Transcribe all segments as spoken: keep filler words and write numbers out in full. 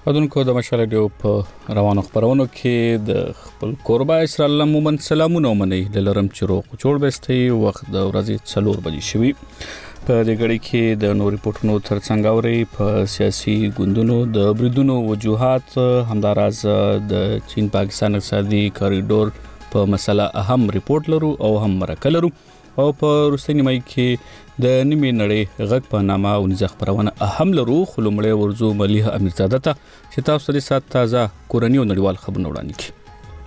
ودونکو د مشال ډیو په روانو خبرونو کې د خپل قربا اسرائیل مومن سلامونه ومني لرم چروق جوړ بستي وخت د ورځې څلور بجې شوي په دې غړي کې د نور ریپورتونو ترڅنګ اوري په سیاسي ګوندونو د بریدونو وجوهات همداراز د چین پاکستان اقتصادي کاریډور په مسله اهم ریپورت لرو او هم مرکه لرو او په روسي نیمه کې د نیمه نړۍ غږ په نامه او نزخ پرونه اهم لرو خلمړې ورزو مليحه امیرزاده ته چې تاسو د سات تازه کورنۍ او نړیوال خبرونه وړاندې کړي.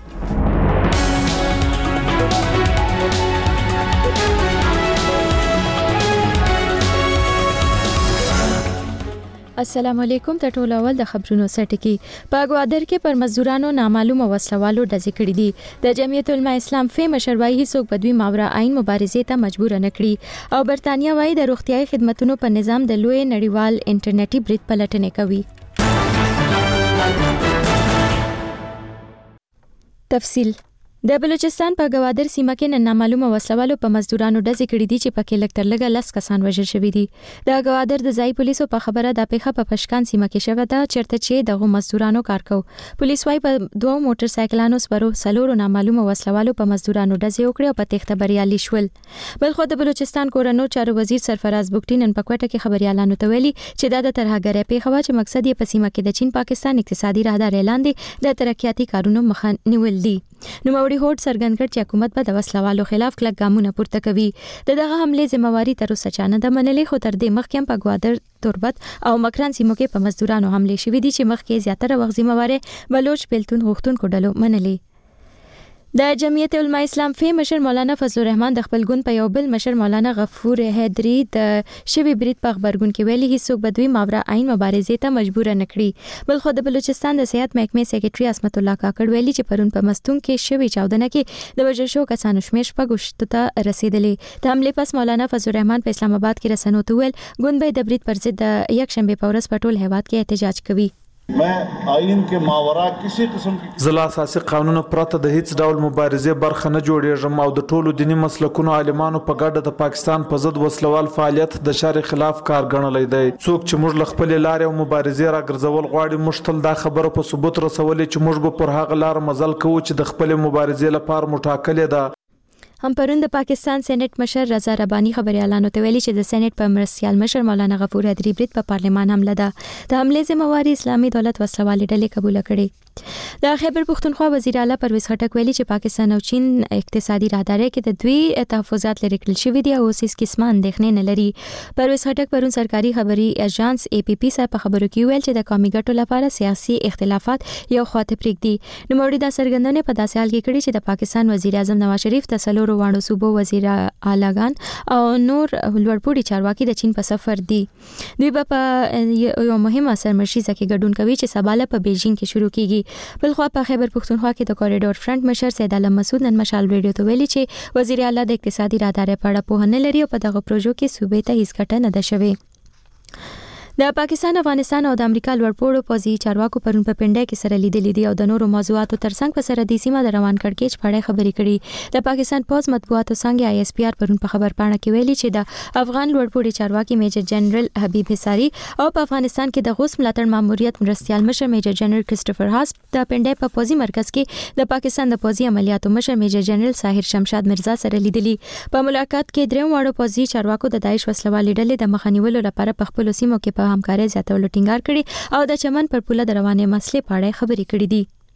السلام علیکم ته ټول اول د خبرونو سرټکی په اګوادر کې پر مزدورانو نامعلومه وسلوالو ډزې کړې دي د جمعیت العلماء اسلام فی مشروعي هیڅوک بدوی ماورا عین مبارزې ته مجبور نه کړي او برتانیا وايي د روغتيایي خدماتو په نظام د لوی نړیوال انټرنیټي برید پلټنې کوي. تفصیل د بلوچستان په اګوادر سیمه کې نن نامعلومه وسلوالو په مزدورانو ډزې کړې دي چې پکې لکټر لګا لس کسان وژل شوي دي. د اګوادر د ځای پولیسو په خبره د پیښه په پشکان سیمه کې شوه دا چرته چې دغه مزدورانو کار کو. پولیس وايي په دوه موټر سایکلانو سپرو سلورو نامعلومه وسلوالو په مزدورانو ډزې وکړې او په تخته بریالي شول. بلخو د بلوچستان کورنو چارو وزیر سرفراز بوکټي نن په کوټه کې خبريالانو ته ویلي چې دا د ترهګرۍ پیښه وا چې مقصد یې په سیمه کې د چین پاکستان اقتصادي راهدار اعلان دی د ترقیاتي کارونو مخه نیول دي. نو موري هوټ سرګند کړ چې حکومت به د وسلوالو خلاف کلک ګامونه پورته کوي. د دغه حمله ذمہواری تر اوسه چانه د منلې خو تر دې مخکې په اګوادر تربت او مکران سیمو کې په مزدورانو حمله شوې دي چې مخکې زیاتره وخت ذمہواری بلوچ پلتون غوښتونکو ډلو منلې. د جمعیت العلماء اسلام فی مشر مولانا فضل الرحمن د خپل ګوند په یو بل مشر مولانا غفور حیدری د شوی برید په خبرګون کې ویلي هیڅوک بدوی ماورا عین مبارزې ته مجبور نه کړي. بل خو د بلوچستان د صحت محکمې سیکریټري عصمت الله کاکړ ویلي چې پرون په مستون کې شوی چاودنه کې د وژل شو کسانو شمېر شپږ ته رسیدلې. د حمله پس مولانا فضل الرحمن په اسلام آباد کې رسنیو ته ویل ګوند به د برید پر ضد د یک شنبه په ورځ په ټول هیواد کې احتجاج کوي. मैं आइन के मावरा किसी किस्म की زلا اساسي قانون پرته د هیڅ ډول مبارزې برخه نه جوړېږم او د ټولو دینی مسلکونو عالمانو په ګډه د پاکستان په ضد وسلوال فعالیت د شر خلاف کار ګڼلې دی. څوک چې موږ له خپل لارې او مبارزې راګرځول غواړي موږ تل دا خبره په ثبوت رسولې چې موږ به پر هغه لار مزل کوو چې د خپل مبارزې لپاره مټاکلې ده. هم پرون د پاکستان سېنات مشر رضا رباني خبريالانو ته ویلي چې د سېنات په مرستيال مشر مولانا غفور حیدری برید په پارلمان حمله ده. د حمله ذمہواری اسلامي دولت وسلوالې ډلې قبول کړي. د خیبر پختونخوا وزیر اعلی پرویز خټک ویلي چې پاکستان او چین اقتصادي راهداري کې د دوی تحفظات لري کړل شوې دي او اوس قسمه اندېښنې نه لري. پرویز خټک پرون سرکاري خبري ایجنس ای پی پی سره په خبرو کې ویل چې د قومي ګټو لپاره سیاسي اختلافات یو خواته پرېږدي. نو موري دا سرګندونه په داسې حال کې کړي چې د پاکستان وزیر اعظم نواز شریف د سلورو وانو صوبو وزیر اعلیګان او نور لوړپوړي چارواکي د چین په سفر دي. دوی په یو مهمه سرمشيزه کې ګډون کوي چې سباله په بیجینګ کې شروع کیږي. بلخو په خیبر پختونخوا کې د کوریډور فرنٹ مشر سید علم مسعود نن مشال ریډیو ته ویلي چې وزیر اعلی د اقتصادي راهداري په اړه پوهه نه لري او په دغه پروژو کې صوبې ته هیڅ ګټه نه ده شوې. د پاکستان افغانستان او د امریکا لوړپوړو پوځي چارواکو پرون په پنډه کې سره لیدلې دي او د نورو موضوعاتو ترڅنګ په سره د سیمه د روان کړکېچ په اړه خبرې کړي. د پاکستان پوز مطبوعاتو څنګه آی اس پی آر پرون په خبر پاڼه کې ویلي چې د افغان لوړپوړي چارواکي میجر جنرال حبیب حصاری او په افغانستان کې د غوث ملاتړ ماموریت مرستيال مشر میجر جنرال کرستوفر هاس د پنډه په پوځي مرکز کې د پاکستان د پوځي عملیاتو مشر میجر جنرال ساحر شمشاد مرزا سره لیدلې. په ملاقات کې دریم واړو پوځي چارواکو د داعش وسلوالې ډلې د مخنیولو لپاره په خپل سیمو کې په همکارۍ زیاتولو ټینګار کړي او د چمن پر پوله د روانې مسلې په اړه خبرې کړې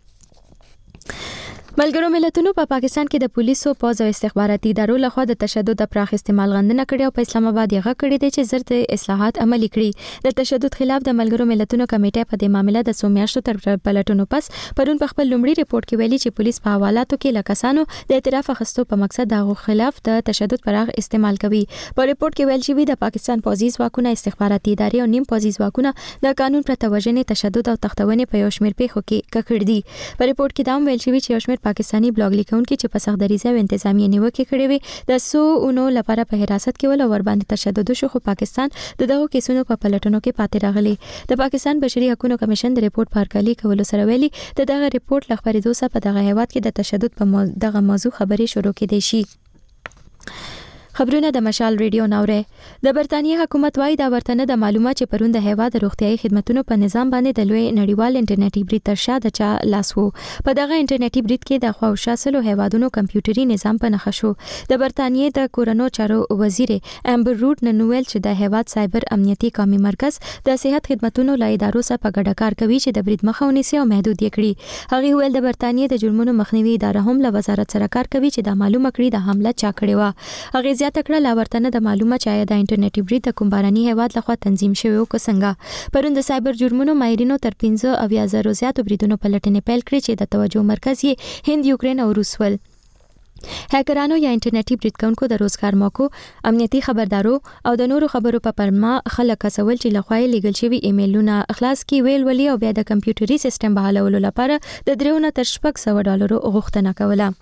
دي. ملګرو ملتونو په پا پاکستان کې د پولیسو پوز او استخباراتي ادارو لخوا د تشدد د پراخ استعمال غندنه کړې او په اسلام آباد یې غږ کړی دی چې زرت اصلاحات عملي کړي. د تشدد خلاف د ملګرو ملتونو کمیټه په دې معاملې د سومیاشتو تر پلټونو پس پرون په خپل لومړي ریپورت کې ویلي چې پولیس په حوالاتو کې لکسانو د اعتراف اخیستو په مقصد دغه خلاف د تشدد پراخ استعمال کوي. په ریپورت کې ویل شوی د پاکستان پوځي ځواکونو استخباراتي ادارې او نیم پوځي ځواکونه د قانون پرته وژنې تشدد او تختونې په یو شمېر پیښو کې ککړ دي. په ریپورت کې دا هم ویل شوی چې یو شمېر پاکستاني بلاګ لیکونکي چې په سختدریزه او انتظامی نیوکه کړې وي د سو اونو لپاره په حراست کې ول او ور باندې تشدد شو خو پاکستان د دغه کیسونو په پلټنو کې پاتې راغلی. د پاکستان بشري حقوقو کمیشن د ریپورت په هرکلي کولو سره ویلي د دغه ریپورت لخبري دوسه په دغه هیواد کې د تشدد په دغه موضوع خبري شروع کړي شي. خبرونه د مشال ریډیو نوره. د برتانیې حکومت وايي دا ورته د معلومات چې پرون د هیواد روغتيایي خدماتو په نظام باندې د لوی نړیوال انټرنیټي برید تر شا د چا لاس وو. په دغه انټرنیټي برید کې د خواوشا سلو هیوادونو کمپیوټري نظام په نښه شو. د برتانیې د کورونو چارو وزیر امبر رود نن ویل چې د هیواد سایبر امنیتي قومي مرکز د صحت خدماتو له ادارو سره په ګډه کار کوي چې د برید مخه ونیسي او محدود یې کړي. هغه ویل د برتانیې د جرمونو مخنیوي اداره هم له وزارت سره کار کوي چې د معلومه کړي د حمله چا کړې و. هغه زیاته کړه لا ورته د معلومه چې د انټرنیټي برید د کوم باراني هیواد لخوا تنظیم شوی او څنګه. پرون د سایبر جرمونو ماهرینو تر پنځه اویا زره زیاتو بریدونو په لټنې پیل کړې چې د توجه مرکز یې هند، یوکرين او روس ول. هکرانو یا انټرنیټي برید کوونکو د روزګار موقعو، امنیتي خبردارو او د نورو خبرو په پرما خلک کسول چې لخوا یې لیږل شوي ایمیلونه خلاص کی ویل ولي او بیا د کمپیوټري سیستم بحالولو لپاره د درېو نه تر شپږ سوه ډالرو غوښتنه کوله.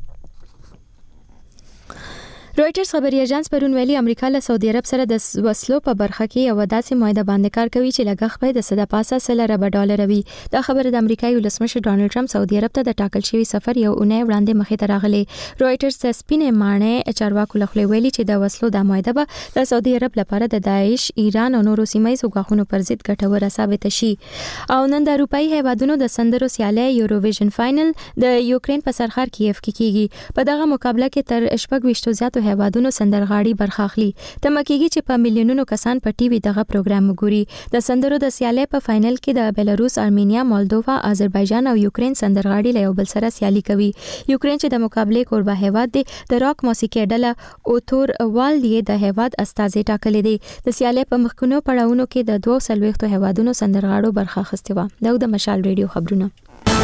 رويټرز خبري اژانس پرون ویلي امریکا له سعودي عرب سره د وسلو په برخه کې یو داسې معاهده باندې کار کوي چې لګښت به د صد پاسه سل ارب ډالر وي. دا خبره د امریکایي ولسمشر ډانلډ ټرمپ سعودي عرب ته د ټاکل شوی سفر یو اونۍ وړاندې مخې ته راغلی. رويټرز د سپینې مانې چارواکو لخوا ویلي چې د وسلو د معاهده به د سعودي عرب لپاره د داعش، ایران او نورو سیمایي غاښونو پر ضد ګټوره ثابت شي. او نن د اروپאי هیوادونو د سندرو سیالي یوروویژن فائنل د یوکرين په سرخار کیف کې کیږي. په دغه مقابله کې تر شپږ ویشتو زیاتو هیوادونو سندر غاړي برخه اخلي. تمکیږي چې په میلیونونو کسان په ټي وي دغه پروګرام وګوري. د سندرو د سیالي په فائنل کې د بلاروس، ارمینیا، مالدووا، آذربایجان او یوکرين سندرغاړي له یو بل سره سیالي کوي. یوکرين چې د مقابله کوربه هیواد دی د راک موسیقي ډله اوتور والدی د هیواد استازي ټاکلې دي. د سیالي په مخکونو پړاوونو کې د دوه سلويختو هیوادونو سندرغاړو برخه اخیستې و. دا د مشال ریډیو خبرونه.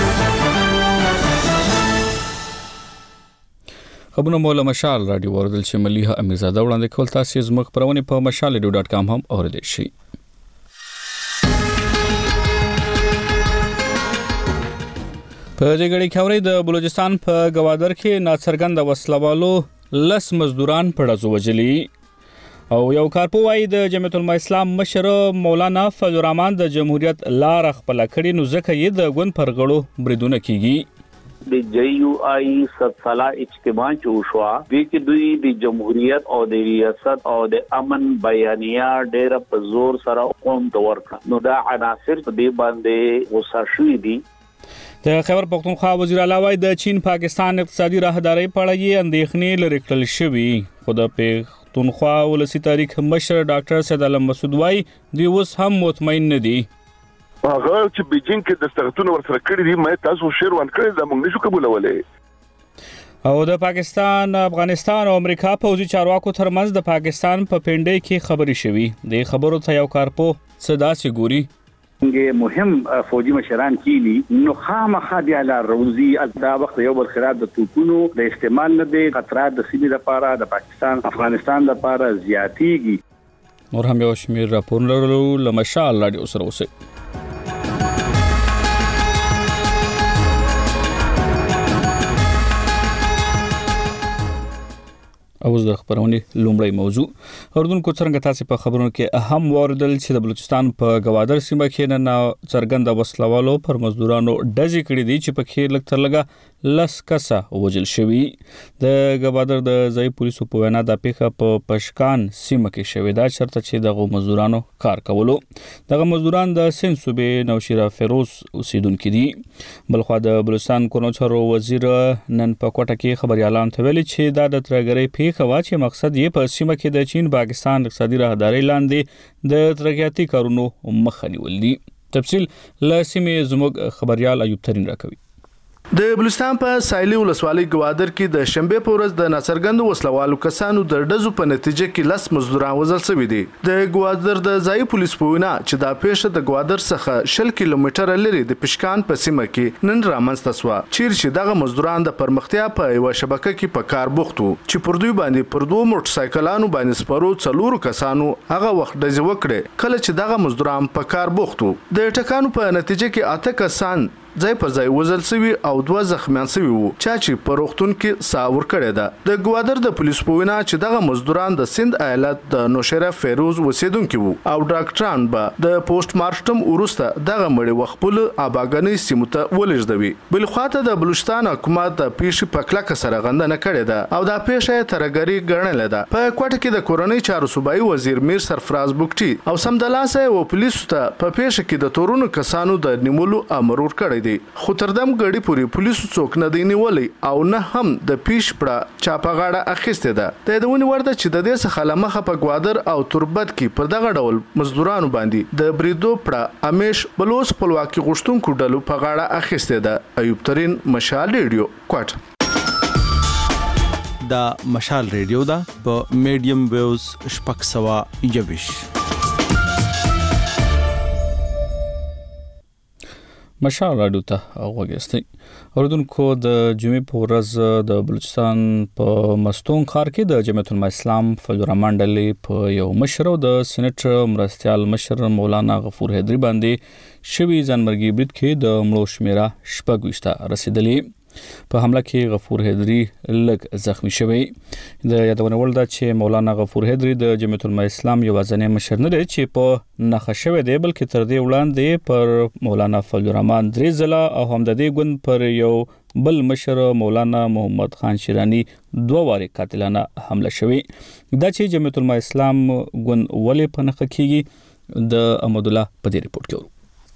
خبرونه مولا مشال رادیو وردل چې مليها امیرزاده وړاندې کول تاسو زموږ پرونی په مشال ریډیو ډاټ کام هم اوریدئ شئ. په دې غړي کې د بلوچستان په گوادر کې ناڅرګند وسلوالو لس مزدوران پړځو وجلي او یو کارپوای د جمعیت العلماء اسلام مشر مولانا فضل الرحمن د جمهوریت لار خپل کړي نو ځکه یې د ګوند پرغړو بریدونه کیږي. د جی یو آی ست سالا اجتماع چوشوا د کې دوی د جمهوریت او د ریاست او د امن بیانیه ډېر په زور سره قوم ته ورکړه. نو دا عناصر په دې باندې وساشوي دي. د خیبر پختونخوا وزیر اعلی وای د چین پاکستان اقتصادي راهداري په اړه یې اندېښنې لري کړل شوې. خو د پختونخوا ولسی تاریخ مشر ډاکټر سید علم مسعود وای دی اوس هم مطمئن نه دي. هغه چې بیجینګ کې د سترګتونو ورسره کړی دي مې تاسو شیر وان کړی دا موږ نشو قبولولای. او د پاکستان، افغانستان او امریکا پوځي چارواکو ترمنځ د پاکستان په پنډۍ کې خبري شوي. د خبرو ته یو کارپو صدا سي ګوري. مهم فوجي مشران کیلی نو خامخا بیا لا روزي از دا وخت یو بل خراب د توپونو د استعمال نه دي خطرات د سیمې لپاره د پاکستان افغانستان لپاره زیاتېږي. نور هم یو شمیر راپورونه لرو لمشال رادیو سره اوسئ. اوس د خبرونې لومړی موضوع اردوونکو څنګه تاسو په خبرونو کې اهم واردل چې د بلوچستان په گوادر سیمه کې نه څرګند وسلوالو پر مزدورانو ډزې کړې دي چې په کې لږ تر لږه لس کسه وژل شوي. د گوادر د ځای پولیسو په وینا د پیښه په پشکان سیمه کې شوې ده چرته چې دغه مزدورانو کار کولو. دغه مزدوران د سند صوبې نوشیرا فیروز اوسیدونکو دي. بلخو د بلوچستان کورونو چارو وزیر نن په کوټه کې خبريالان ته ویلي چې دا د ترګری پیښه وا چې مقصد یې په سیمه کې د چین پاکستان اقتصادي راهداري لاندې د ترقیاتي کارونو مخه نیول دي. تفصیل له سیمې زموږ خبريال ایوب ترين راکوي. د بلوچستان په سایلی ولسوالۍ گوادر کې د شنبه په ورځ د ناڅرګند وسلوالو کسانو د ډزو په نتیجه کې لس مزدوران وژل شوي دي. د گوادر د ځای پولیس په وینا چې دا پیښه د گوادر څخه شل کیلومتره لري د پشکان په سیمه کې نن رامنځته شوه چیرې دغه مزدوران د پرمختیا په یو شبکه کې په کار بوخت وو چې پر دوی باندې پر دوه موټر سایکلانو باندې سپارو څلورو کسانو هغه وخت ډزې وکړې کله چې دغه مزدوران په کار بوخت وو. د ټکانو په نتیجه کې اته کسان ځای پر ځای وزل سوي او دوه زخمیان سوي وو چې په روغتون کې ساور کړی ده د ګوادر د پولیس په وینا چې دغه مزدوران د سند ایالت د نوشیره فیروز اوسیدونکي وو او ډاکټران به د پوسټ مارټم وروسته دغه مړي وخپل آباګنۍ سیمو ته ولېږدوي. بل خواته د بلوچستان حکومت د پیښې په کلکه سره غندنه کړې ده او دا پیښه ترګری ګڼلې ده. په کوټه کې د کورنۍ چارو صوبایي وزیر میر سرفراز بوکټي او سمدلاسه و پولیسو ته په پیښه کې د تورونو کسانو د نیولو امر ورکړی دی خو تر دم غړي پوری پولیسو څوک نه دی نیولې او نه هم د پیښ پړه چاپه غاړه اخیسته ده. د دونی ورده چې د دې څخه لمخه په ګوادر او تربت کې پر دغه ډول مزدورانو باندې د بریدو پړه امیش بلوچ خپلواکي غوښتونکو ډلو په غاړه اخیسته ده. ایوب ترين مشال ریډیو کوټ. دا مشال ریډیو دا په میډیم ویوز شپږ سوه یوویش. مشال راډیو ته وګورئ. اوردونکو د جمعې په ورځ د بلوچستان په مستون ښار کې د جمعیت العلماء اسلام فضل الرحمن ډلې په یو مشر او د سېنټ مرستیال مشر مولانا غفور حیدري باندې شوي ځانمرګي برید کې د مړو شمیره شپږ ویشته رسیدلې. په حمله کې غفور حیدري لږ زخمی شوی. د یادونه ول ده چې مولانا غفور حیدري د جمعیت العلماء اسلام یوازینی مشر نه دی چې په نخښه شوی دی بلکې تر دې وړاندې پر مولانا فضل الرحمن درې ځله او هم د دې ګوند پر یو بل مشر مولانا محمد خان شیرانی دوه واره قاتلانه حمله شوی. دا چې جمعیت العلماء اسلام ګوند ولې په نخښه کیږي د احمد الله په دې ریپورت کې.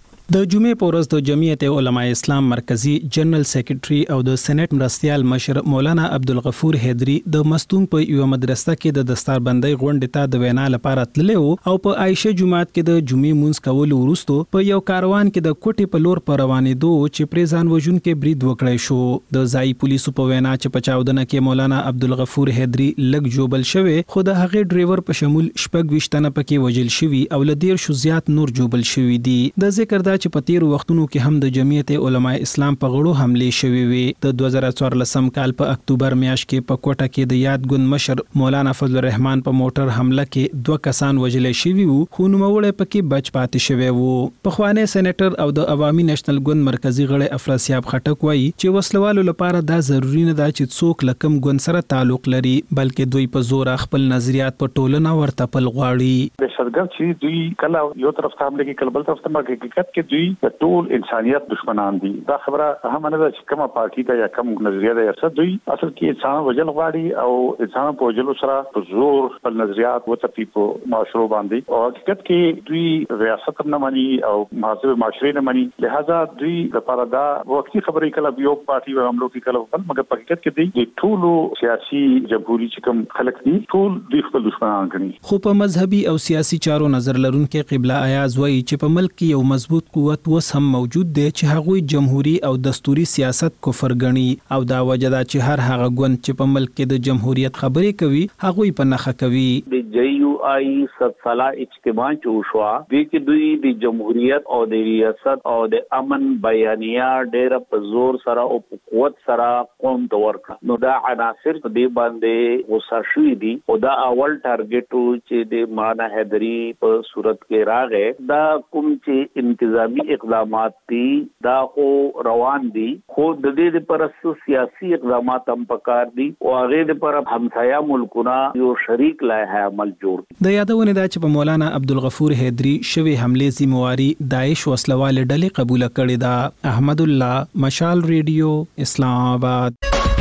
د جمعې په ورځ د جمعیت علماء اسلام مرکزی جنرال سیکریټري او د سېنات مرستیال مشر مولانا عبدالغفور حیدري د مستون په یو مدرسه کې د دستاربندۍ غونډې ته د وینا لپاره تللی وو او په عائشه جمعات کې د جمعې مونځ کولو وروسته په یو کاروان کې د کوټې په لور پر روانېدو چې پرې ځان وژونکي برید وکړی شو. د ځایي پولیسو په وینا چې په چاودنه کې مولانا عبدالغفور حیدري لږ جوبل شوی خو د هغې ډرایور په شمول شپږ ویشت تنه پکې وژل شوي او له دیرشو زیات نور جوبل شوي دي. د ذکر دا چې په تیرو وختونو کې هم د جمعیت علماء اسلام په غړو حملې شوې وي. د دوه زره څوارلسم کال په اکتوبر میاشت کې په کوټه کې د یاد ګوند مشر مولانا فضل الرحمن په موټر حمله کې دوه کسان وژل شوي وو خو نوموړی پکې بچ پاتې شوی وو. پخوانی سېنیټر او د عوامي نېشنل ګوند مرکزی غړی افراسیاب خټک وایي چې وسلوالو لپاره دا ضروری نه ده چې څوک لکم ګوند سره تعلق لري بلکې دوی په زور خپل نظریات په ټولنه ورته پل غواړي. د شرګر چې دوی کله یو طرف ته حمله کوي کله بل طرف ته ما حقیقت کې دوی ټول انسانيت دشمنان دي. دا خبره هم نه ده چې کومه پارټي ده یا کوم نظریه ده یا څه دوی اصل کې انسان وجل غواړي او انسان په وجلو سره په زور خپل نظریات وتپی په معاشرو باندې او حقیقت کې دوی ریاست نه مانی او محاسب معاشري نه مانی. لہذا دوی لپاره دا وختي خبرې کله یو پارټي و عملو کې کله بل مګر په حقیقت کې دوی ټول سیاسي جمهوریت چې کوم خلک دي ټول دوی خپل دشمنان ګڼي. خو په مذهبي او سیاسي چارو نظر لرونکو قبله ایاز وایي چې په ملک کې یو مضبوط قوت وس هم موجود دی چې هغوی جمهوریت او دستوري سیاست کفر ګڼي او دا وجه ده چې هر هغه ګوند چې په ملک کې د جمهوریت خبرې کوي هغوی په نخښه کوي. د جی یو آی ست ساله اجتماع چې وشوه دوی کې دوی د جمهوریت او د ریاست او د امن بیانیه ډېر په زور سره او په قوت سره قوم ته ورکړه. نو دا عناصر په دې باندې غوسه شوي دي او دا اول ټارګټ چې د مولانا حیدري په صورت کې راغی دا کوم چې انتظامی اقدامات دي دا خو روان دي خو د دې لپاره سیاسي اقدامات هم پکار دي او هغه لپاره همسایا ملکونه یو شریک لایحه عمل جوړ. د یادونه ده چې په مولانا عبدالغفور حیدري شوی حملې ذمہواری داعش وسلوال ډلې قبول کړې ده. احمد الله مشال ریډیو اسلام آباد.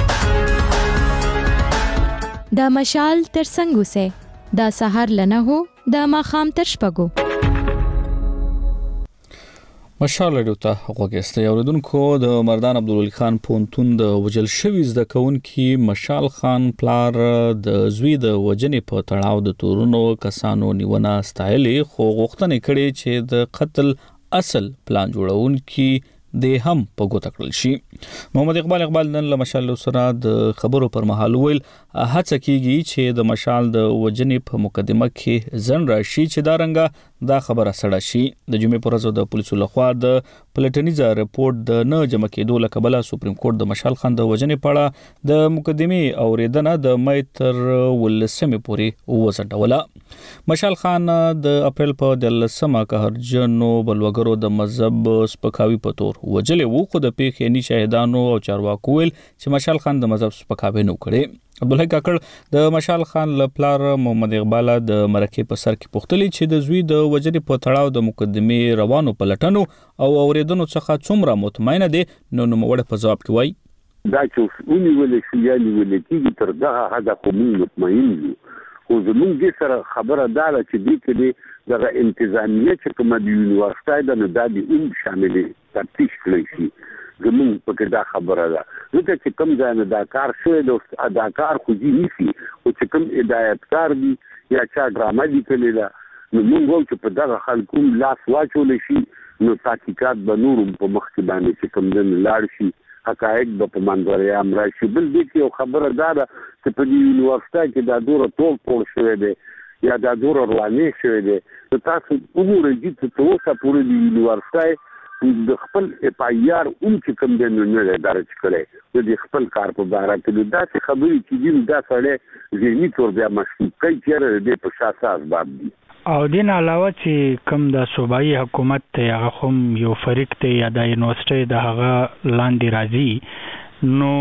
دا مشال تر څنګه سه دا سحر لنه هو دا ماخام تر شپږو. مشال ریډیو ته وګورئ. اوریدونکو د مردان عبدالولي خان پونتون د وجل شوی زده کوونکی مشال خان پلار د زوی د وجنې په تړاو د تورونو کسانو نیونه ستایلې خو غوښتنه کړې چې د قتل اصل پلان جوړونکي د هم په ګوته کړل شي. محمد اقبال اقبال نن له مشال سره د خبرو پر مهال ویل هڅه کیږي چې د مشال د وجنې په مقدمه کې ځن راشي چې دا رنګه دا خبره سړه شي. د جمعې پر ورځ د پولیسو لخوا د پلټنیز رپورت د نه جمع کېدو له کبله سپریم کورټ د مشال خان د وژنې په اړه د مقدمې اوریدنه د مې تر ولسمې پورې وځنډوله. مشال خان د اپریل په دلسمه قهرجنو بلوګرو د مذهب سپکاوي په تور وجلې وو، خو د پیښې نی شاهدانو او چارواکو ویل چې مشال خان د مذهب سپکاوي نه کړي. عبدالحی کاکړ د مشال خان له پلار محمد اقبال د مرکې په سر کې پوښتلي چې د زوی د وجنې په تړاو د مقدمې روانو پلټنو او اوریدنو څخه څومره مطمئنه دي. نو نوموړی په ځواب کې وایي دا چې ونیولې شي یا نیولې کېږي تر دغه حده خو موږ مطمئن یو، خو زموږ دې سره خبره دا ده چې دې کې دې دغه انتظامیه چې کومه د یونیورسټۍ ده نو دا دې هم شاملې تفتیش کړی شي. زموږ پکې دا خبره ده ځکه چې کوم ځای نه دا کار شوی دی دا کار خو دې نیسي، خو چې کوم هدایتکار دي یا چا ډرامه لیکلې ده نو موږ وایو چې په دغه خلکو لاس واچولی شي نو تحقیقات به نور هم په مخکې باندې چې کوم ځای نه لاړ شي، حقایق به په منظره عام راشي. بل دې کې یو خبره دا ده چې په دې یونیورسټۍ کې دا دوره ټول ټول شوی دی یا دا دوره روانې شوی دی نو تاسو وګورئ چې تر اوسه پورې د یونیورسټۍ د خپل اف آی آر هم چې کوم دی نو نه دی درج کړی د خپل کار په باره کې. داسې خبرې چې دي دا سړی ذهني طور بیا مشکوک کوي چېرې د دې په شا څه اسباب دي. او دین علاوه چې کوم د صوبایي حکومت ته هغه هم یو فریق ته یا د یونیورسيټي د هغه لاندې راځي نو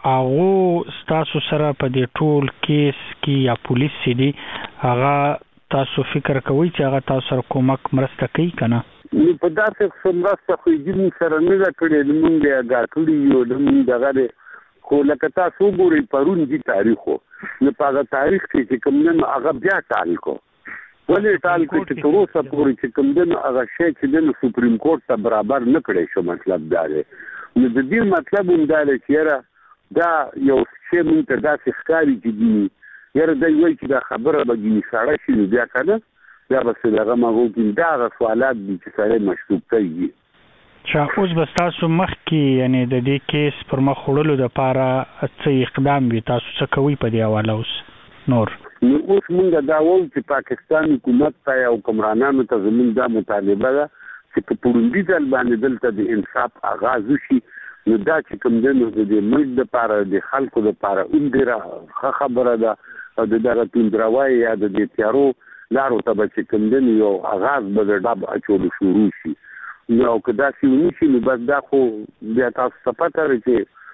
هغه تاسو سره په دې ټول کیس کې یا پولیس دي هغه تاسو فکر کوئ چې هغه تاسو سره کومک مرسته کوي کنه؟ نو په داسې څومره خو دې سره نه دا کړی د مونږ د غاټړي یو د مونږ دغه خو لکه تاسو ګورئ پرون دي تاریخ نو په هغه تاریخ کې کوم نه هغه بیا تاریخ ولې ټال کې چې تر اوسه پورې چې کوم دنه هغه شی چې د سپریم کورټ ته برابر نه کړی شو. مطلب دا دی نو د دې مطلب هم دا دی چې دا یو شی مونږ ته داسې ښکاري چې دي یاره دی وایي چې دا خبره به ګینې ساړه شي نو بیا که نه بیا به څه دغه مغوکي دا هغه سوالات دي چې سړی مشکوک کوي. چې اوس به ستاسو مخکې یعنی د دې کیس پر مخ وړلو دپاره څه اقدام وي تاسو څه کوئ په دې حواله اوس نور؟ نو اوس مونږ دا وایو چې پاکستان حکومت ته او حکمرانانو ته زموږ دا مطالبه ده چې په پوروندي ځل باندې دلته د انصاف آغاز وشي. نو دا چې کوم دی نو د ملک دپاره د خلکو دپاره هم ډېره ښه خبره ده او د دغه توندروای یا د دې تیارو لارو ته به چې کوم دی نو یو آغاز به د ډب اچولو شروع شي. نو که داسې ونه شي نو بس دا خو بیا تاسو ته پته ده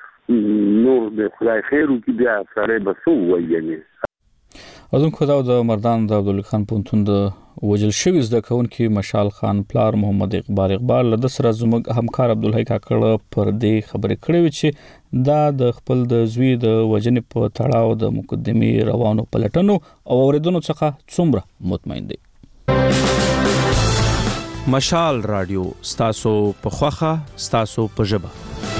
چې نور د خدای خیر وکړي بیا سړی به څه ووایي یعنې. اذن خو دا د مردان د عبدالله خان پونتون د وجل شوی زده کوونکی مشال خان پلار محمد اقبال اقبال له سره زموږ همکار عبدالحی کاکړ پر دې خبرې کړې وي چې دا د خپل د زوی د وجنې په تړاو د مقدمې روانو پلټنو او اوریدنو څخه څومره مطمئن دي. مشال رادیو ستاسو په خوخه ستاسو په ژبه.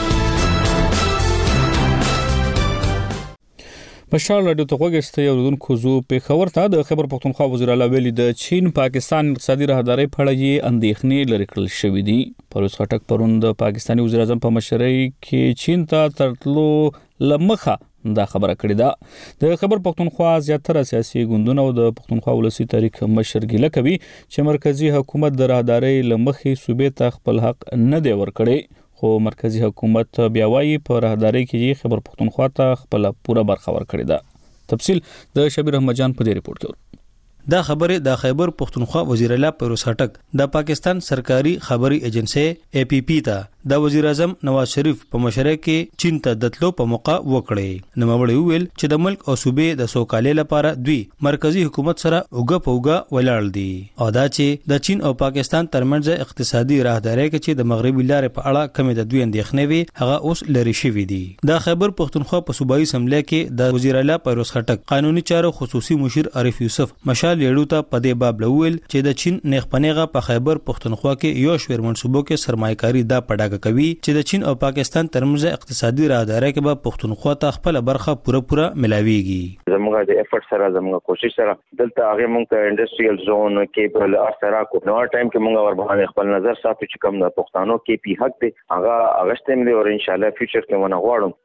مشال رادیو ته غوږی اوریدونکو زو پېښور ته د خیبر پښتونخوا وزیر اعلی ویلي د چین پاکستان اقتصادي راهدارۍ په اړه یې اندېښنې لرې کړل شوې دي. پرویز خټک پرون د پاکستاني وزیر اعظم په مشرۍ کې چین ته ترتلو له مخه دا خبره کړې ده. د خیبر پښتونخوا زیاتره سیاسي ګوندونه او د پښتونخوا ولسي تحریک مشر ګیله کوي چې مرکزی حکومت د راهدارۍ له مخې صوبې ته خپل حق نه دی ورکړی، خو مرکزی حکومت بیا وايي په راهدارۍ کې خیبر پښتونخوا ته خپل پوره برخه ورکړې ده. تفصیل د شبیر احمد جان په دې ریپورت کې. دا خبره د خیبر پښتونخوا وزیر اعلی پرویز خټک د پاکستان سرکاري خبري ایجنسی اے پی پی ته د وزیر اعظم نواز شریف په مشرۍ کې چین ته دتلو په موقع وکړي. نوموړی ویل چې د ملک او صوبې د سوکالۍ لپاره دوی مرکزی حکومت سره اوګه پوګه ولاړ دي او دا چې د چین او پاکستان ترمنځ اقتصادي راهدارۍ کې چې د مغربي لارې په اړه کمی د دوی اندېښنې وي هغه اوس لري شوی دي. د خیبر پښتونخوا په صوبایي اسمبلی کې د وزیر اعلی پرویز خټک قانوني چارو خصوصي مشیر عارف یوسف مشال لیړو ته په دې باب لویل چې د چین نیغپنیغه په خیبر پښتونخوا کې یو شمېر منصوبو کې سرمایه‌کاري دا پډاګه کوي چې د چین او پاکستان ترمنځ اقتصادي راهدارۍ کې به پښتونخوا ته خپل برخه پوره پوره ملاويږي. زموږ د افورت سره زموږ کوشش سره دلته هغه موږ ته انډستریال زون کې په اثر کو نو ټایم کې موږ ور باندې خپل نظر ساتو چې کوم د پښتنو کې پی حق دی هغه اغشته ملي او ان شاء الله فیوچر کې ونه غواړم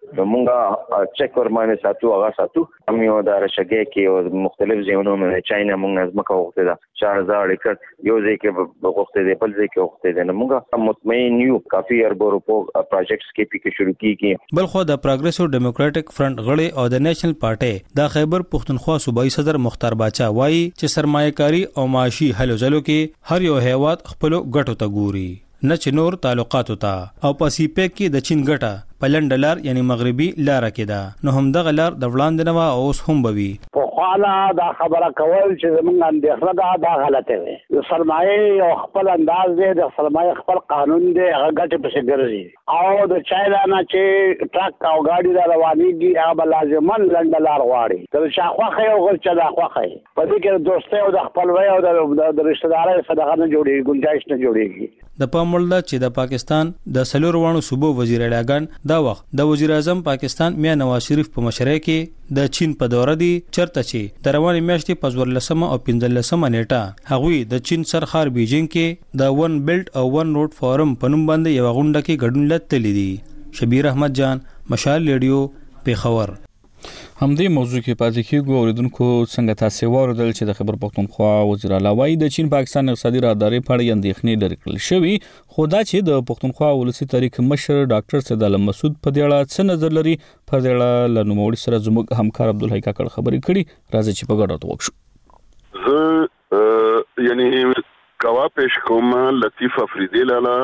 نو مونږه چک ور باندې ساتو هغه ساتو هم یو د رشګه کې او مختلف ځایونو باندې چاینا مونږ نظم کوو دا چار هزار ایکړ یو ځای کې وخت دی بل ځای کې وخت دی نو مونږه مطمئن یو کافي اربو روپو پروجیکټس کې پی کې شروع کیږي بل خو د پروګریسو ډیموکراټک فرنٹ غړي او د نېشنل پارټي د خیبر پښتونخوا صوبایي صدر مختار باچا وایي چې سرمایه‌کاری او معاشي هلو ځلو کې هر یو هیواد خپل ګټو ته ګوري نه چې نور تعلقات وتا او پاسیفیک کې د چین ګټه پلن ډالر یعنی مغربي لار کې ده نو هم د غلار د وړاندې نو او اوس هم بوي په خاله دا خبره کول چې زمونږ اندېښنه ده دا غلطه وي د سرمایه او خپل انداز دی د سرمایه خپل قانون دی هغه ګټه په ګرځي او د چاینا نه چې ټرک او ګاډي دا روانيږي هغه لازمان لنډ لار غواړي تر شاخوا خي او غل چا دا خواخي په دې کې دوستي او د خپلوي او د رشتہ دارانو صدقه نه جوړي گنجائش نه جوړيږي د پامولدا چې د پاکستان د سلور وانو صوبو وزیر اعلیګان دا وخت د وزیر اعظم پاکستان میا نواز شریف په مشرۍ کې د چین په دوره دی چرته چې د روانې میاشتې په څوارلسمه او پنځلسمه نیټه هغوی د چین سرخار بیجینګ کې د ون بیلټ او ون روډ فورم په نوم باندې یو غونډه کې ګډون لته لیدي شبیر احمد جان مشال ریډیو پیښور همدې موضوع کې پاتې کېږو اوریدونکو څنګه تاسو واردل چې د خیبر پښتونخوا وزیر اعلی وایي د چین پاکستان اقتصادي راهداري په اړه اندېښنې لري کړل شوی خو دا چې د پښتونخوا ولسی تاریخ مشر ډاکټر سید عالم مسعود په دې اړه څه نظر لري په دې اړه له نوموړي سره زموږ همکار عبدالحی کاکړ خبرې کړي راځي چې په ګډه وکړو زه یعنی کوا پیش کوم لطیف افریدی لاله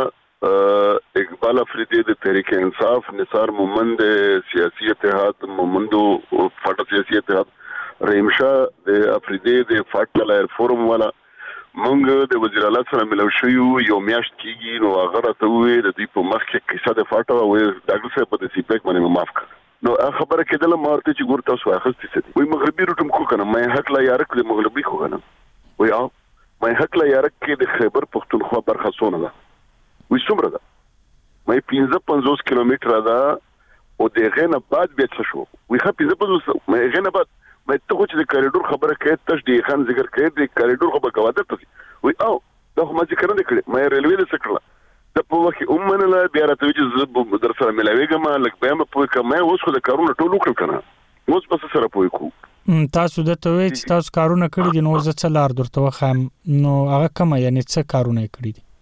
اقبال افریدی د تحریک انصاف نثار مومند سیاسی اتحاد مومندو فاټ سیاسی اتحاد رحیم شاه د افریدی د فاټ لایر فورم والا مونږ د وزیر اعلی سره ملو شو یو میاشت کیږي نو هغه راته وې د دې په مخ کې قصه د فاټ او ډاکټر صاحب په دې پیک باندې معاف کړ نو خبره کېدله مارته چې ګور تاسو اخستې ستې وي مغربي روټم کو کنه مې حق لا یارک د مغربي کو کنه وي او مې حق لا یارک کې د خیبر پښتونخوا برخه سونه ده وي څومره ده مې پنځه پنځوس کیلومتره ده او دغه نه بعد بیا څه شو وي خو پنځه پنځوس مې غنه بعد مې ته خو چې د کاریډور خبره کوي تاسو د خان ذکر کوي د کاریډور خبره کوي ته وي او دا خو ما ذکر نه کړی مې ریلوی د سکړه د په وخت اومنه لا بیا راته چې در سره ملاويګم لکه به مې په کومه اوس خو د کارونه ټول وکړ کنه اوس بس سره پوي کو تاسو د توې چې تاسو کارونه کړی دي نو زه څه لار درته وخم نو هغه کومه یعنی څه کارونه کړی دي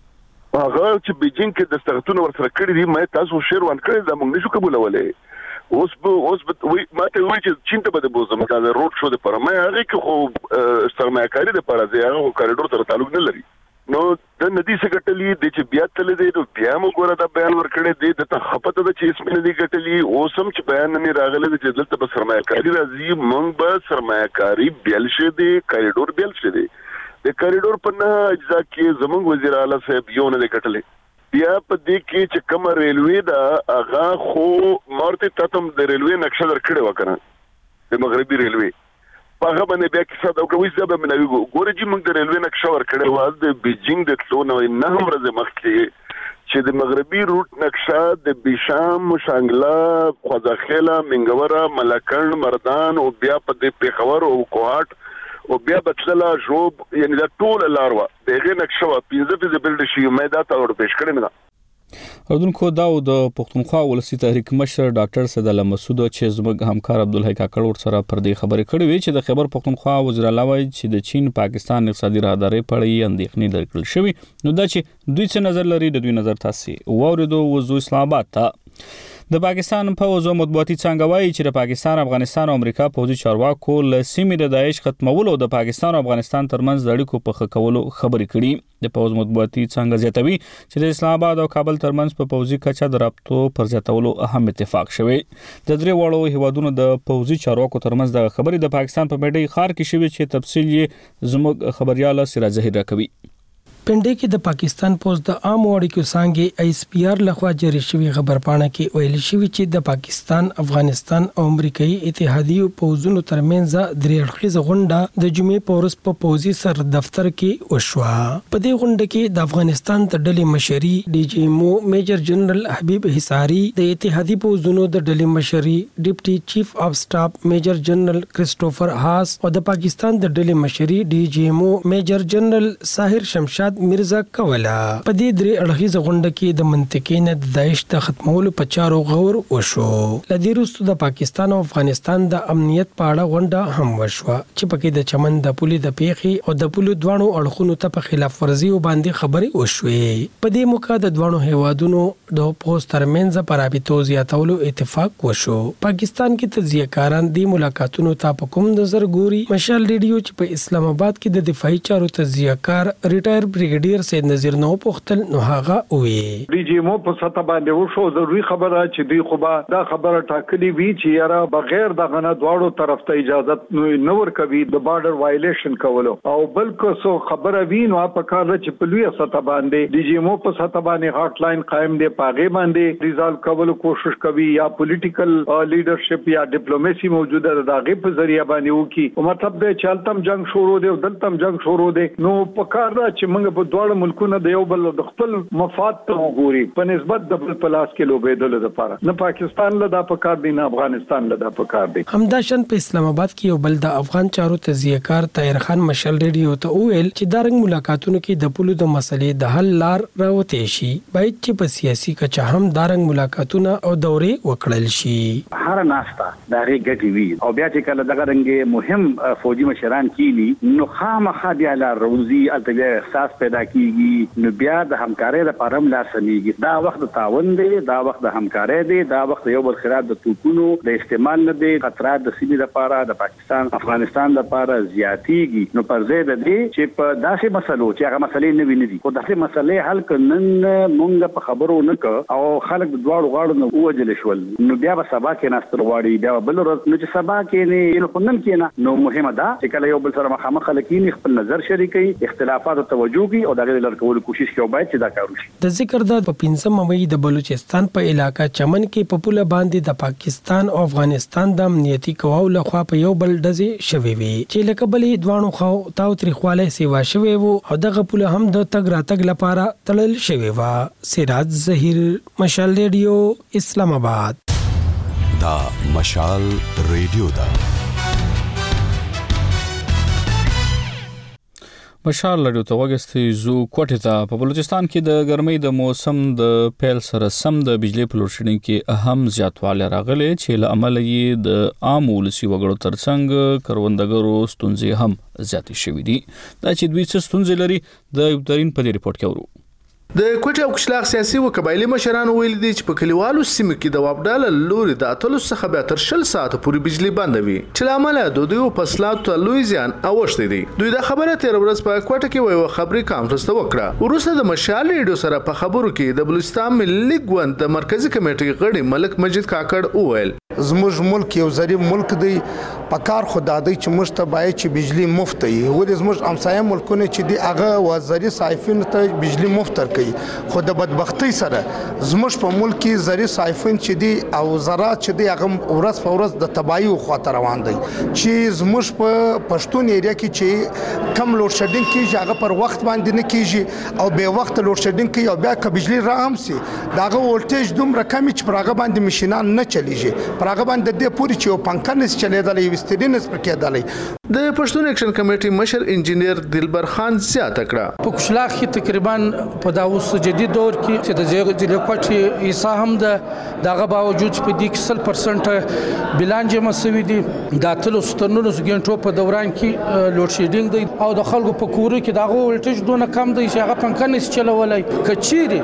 هغه چې بیجینګ کې د ستغتون ور سره کړی دي مې تاسو شیر وان کړی دا موږ نشو قبولولې اوس به اوس به وي ماته وایي چې چین ته به د بوزم دا روډ شو د پر مې هغه کې خو سرمایه‌کاري د پر ځای هغه کاریډور سره تعلق نه لري نو د ندی څخه ګټلې د چې بیا تل دې نو بیا موږ ګوره دا بیان ورکړې دي د خپته د چې اسمه ندی ګټلې اوسم چې بیان نه راغله چې دلته به سرمایه‌کاري راځي موږ به سرمایه‌کاري بیل شه دي کاریډور بیل شه دي د کاریډور په نه اجزا کې زموږ وزیر اعلی صاحب یو نه ګټلې بیا په دې کې چې کوم ریلوی دا هغه خو مارته تاتم د ریلوی نقشه درکړې وکړه د مغربي ریلوی په هغه باندې بیا کې څه دا کوي چې به منوي ګورې چې موږ د ریلوی نقشه ورکړې و د بیجینګ د تلو نه نه هم راځي مخکې چې د مغربي روټ نقشه د بیشام شانګلا خوځخېلا منګوره ملکن مردان او بیا په دې پیښور او کوهات او بیا بچلا جوب یعنی دا ټول لاروا دغه نقشه په پنځه فیزبل شي مې دا تا ور پېښ کړم نه اردوونکو دا د پښتونخوا ولسی تحریک مشر ډاکټر سید عالم مسعود چې زموږ همکار عبدالحی کاکړ ور سره پر دې خبرې کړې وی چې د خیبر پښتونخوا وزیر اعلی وایي چې د چین پاکستان اقتصادي راهداري په اړه اندېښنې درکړل شوی نو دا چې دوی څه نظر لري د دوی نظر تاسو ووریدو وزو اسلام آباد ته د پاکستان په وزو مطبوعاتي څنګه وایي چې د پاکستان افغانستان او امریکا پوځي چارواکو له سیمې د داعش ختمولو د پاکستان او افغانستان ترمنځ د اړیکو په ښه کولو خبرې کړي د پوز مطبوعاتي څنګه زیاتوي چې د اسلام آباد او کابل ترمنځ په پوځي کچه د رابطو پر زیاتولو اهم اتفاق شوی د درې وړو هیوادونو د پوځي چارواکو ترمنځ د خبرې د پاکستان په میډي خار کې شوی چې تفصیل یې زموږ خبريال سراج ظهیر راکوي پنډې کې د پاکستان پوز د عام اړیکو څنګه ای اس پی آر لخوا جری شوی خبرپاڼه کې ویل شوی چې د پاکستان افغانستان او امریکایي اتحادیو پوزونو ترمنځ درې اړخیزه غونډه د جمعې په ورځ په پوزي سر دفتر کې وشوه په دې غونډه کې د افغانستان د ډلې مشري ډي جی ایم او میجر جنرال حبیب حصاری د اتحادیي پوزونو د ډلې مشري ډیپټي چیف اف سټاف میجر جنرال کرستوفر هاس او د پاکستان د ډلې مشري ډي جی ایم او میجر جنرال ساحر شمشاد محمد مرزا کولا. په دې درې اړخیزه غونډه کې د منطقې نه د داعش د ختمولو په چارو غور وشو. له دې وروسته د پاکستان او افغانستان د امنیت په اړه غونډه هم وشوه چې پکې د چمن د پولې د پیښې او د پولو دواړو اړخونو ته په خلاف ورزي باندې خبرې وشوې. په دې موقع د دواړو هیوادونو د پوسټ ترمنځ پر رابطو زیاتولو اتفاق وشو. پاکستان کې تجزیه کاران د ملاقاتونو ته په کوم نظر ګوري؟ مشال ریډیو چې په اسلام آباد کې د دفاعي چارو تجزیه کار ریټایر بریګیډیر سید نذیر نو پختل نو هغه وی ډي جی مو په سطح باندې وشو. ضروري خبره چې دی خو به دا خبره ټاکلي وی چې یاره بغیر د غنه دواړو طرف ته اجازه نه ورکوي د بارډر وایلیشن کولو او بلکې سو خبره وی نو په کار چې په لوی سطح باندې ډي جی مو په سطح باندې هاټ لاین قائم دی پاغه باندې ریزالو کولو کوشش کوي یا پولیټیکل لیډرشپ یا ډیپلوماسي موجوده ده دغه په ذریعہ باندې وکي. او مطلب د چالتم جنگ شروع دی او دلتم جنگ شروع دی نو په کار دا چې موږ په دواړو ملکونو د یو بل د خپل مفاد ته وګوري په نسبت د بل پلاس کې لوبېدل لپاره. نه پاکستان له دا په کار دی نه افغانستان له دا په کار دی. همداشن په اسلام آباد کې یو بل د افغان چارو تجزیه کار طاهر خان مشال ریډیو ته ویل چې دا رنګ ملاقاتونو کې د پولو د مسلې د حل لار راوته شي باید چې په سیاسي کچه هم دارنګ ملاقاتونه او دورې وکړل شي. هر ناستا د ری ګټي وی او بیا چې کله دغه رنګ مهم فوجي مشران کینی نو خامخا بیا لار روزي البته احساس پیدا کیږي نو بیا د همکارۍ لپاره هم لار سميږي. دا وخت د تعاون دی دا وخت د همکارۍ دی دا وخت یو بل خلاف د توپونو د استعمال نه دی خطرات د سیمې لپاره د پاکستان افغانستان لپاره زیاتیږي. نو پر ځای د دې چې په داسې مسلو چې هغه مسلې نه ویني دي خو داسې مسلې حل کړي مونږ په خبرو نه ک او خلک د دواړو غاړو نه وجل شول نو بیا به سبا کې ناستر واړي بیا بل ورځ نو چې سبا کې نه نو خنن کې نه نو مهمه ده چې کله یو بل سره مخامخ خلکین خپل نظر شریکي اختلافات توجه کوي او دغه لر کول کوشش کوي باید چې دا کار وشي. د ذکر د په پنځم مې د بلوچستان په علاقہ چمن کې په پوله باندې د پاکستان او افغانستان د امنیتي قواو لخوا په یو بل ډزې شوي وي چې لکه بلې دوانو خو تاو تریخواله سیوا شوي وو او دغه پوله هم د تګ راتګ لپاره تړل شوی و. سراج ظهیر مشال ریډیو اسلام آباد. دا مشال ریډیو دا مشال ریډیو ته وګستې زو کوټه ته په بلوچستان کې د ګرمۍ د موسم د پیل سره سم د بجلی په لوډشډینګ کې اهم زیاتوالی راغلی چې له امله یې د عام ولسي وګړو ترڅنګ کروندګرو ستونزې هم زیاتې شوې دي. دا چې دوی څه ستونزې لري د یو ترين په دې ریپورت کې ورو. د کوټه او کشلاغ سیاسي او قبایلی مشران ویل دي چې په کلیوالو سیمو کې د وابډال لوري د اتلو څخه به تر شل ساعت پورې بجلی بندوي چې لامل د دوی په فصلاتو لوی زیان اوښتي دي. دوی د خبره تیر ورځ په کوټه کې ویو خبري کانفرنس وکړه. ورسره د مشال ریډیو سره په خبرو کې د بلوچستان ملي ګوند د مرکزی کمیټې غړي ملک مجید کاکړ وویل زموږ ملک یو ظریف ملک دی په کار خدای دی چې موږ ته باید چې بجلی مفت وي ولې زموږ همسایه ملکونه چې دی هغه وزاري صایفین ته بجلی مفت ورکوي خو د بدبختی سره زموږ په ملک کې زری صایفین چې دی او زراعت چې دی هغه ورځ په ورځ د تباہي خواته روان دی چې زموږ په پښتون ایریا کې چې کم لوډ شیډینګ کیږي هغه پر وخت باندې نه کیږي او به وخت لوډ شیډینګ کوي او بیا ک بجلی را هم سي داغه ولټیج دومره کم چې پر هغه باندې ماشينان نه چلیږي پر هغه باندې د پوری چې یو پنکانس چلیدلې وستدینس پکې دلې. د پښتون اکشن کمیټې مشر انجینیر دلبر خان زیاته کړه په کشلاخ کې تقریبا په دا اوس جدي دور کې چې د ځای کوټي ایسا هم د دغه باوجود په دې کې سل پرسنټ بلانجه مسوي دي د اتلو سترنونو زګنټو په دوران کې لوډ شیډینګ دی او د خلکو په کورو کې دغه ولټیج دونه کم دی چې هغه پنکانس چلولای کچيري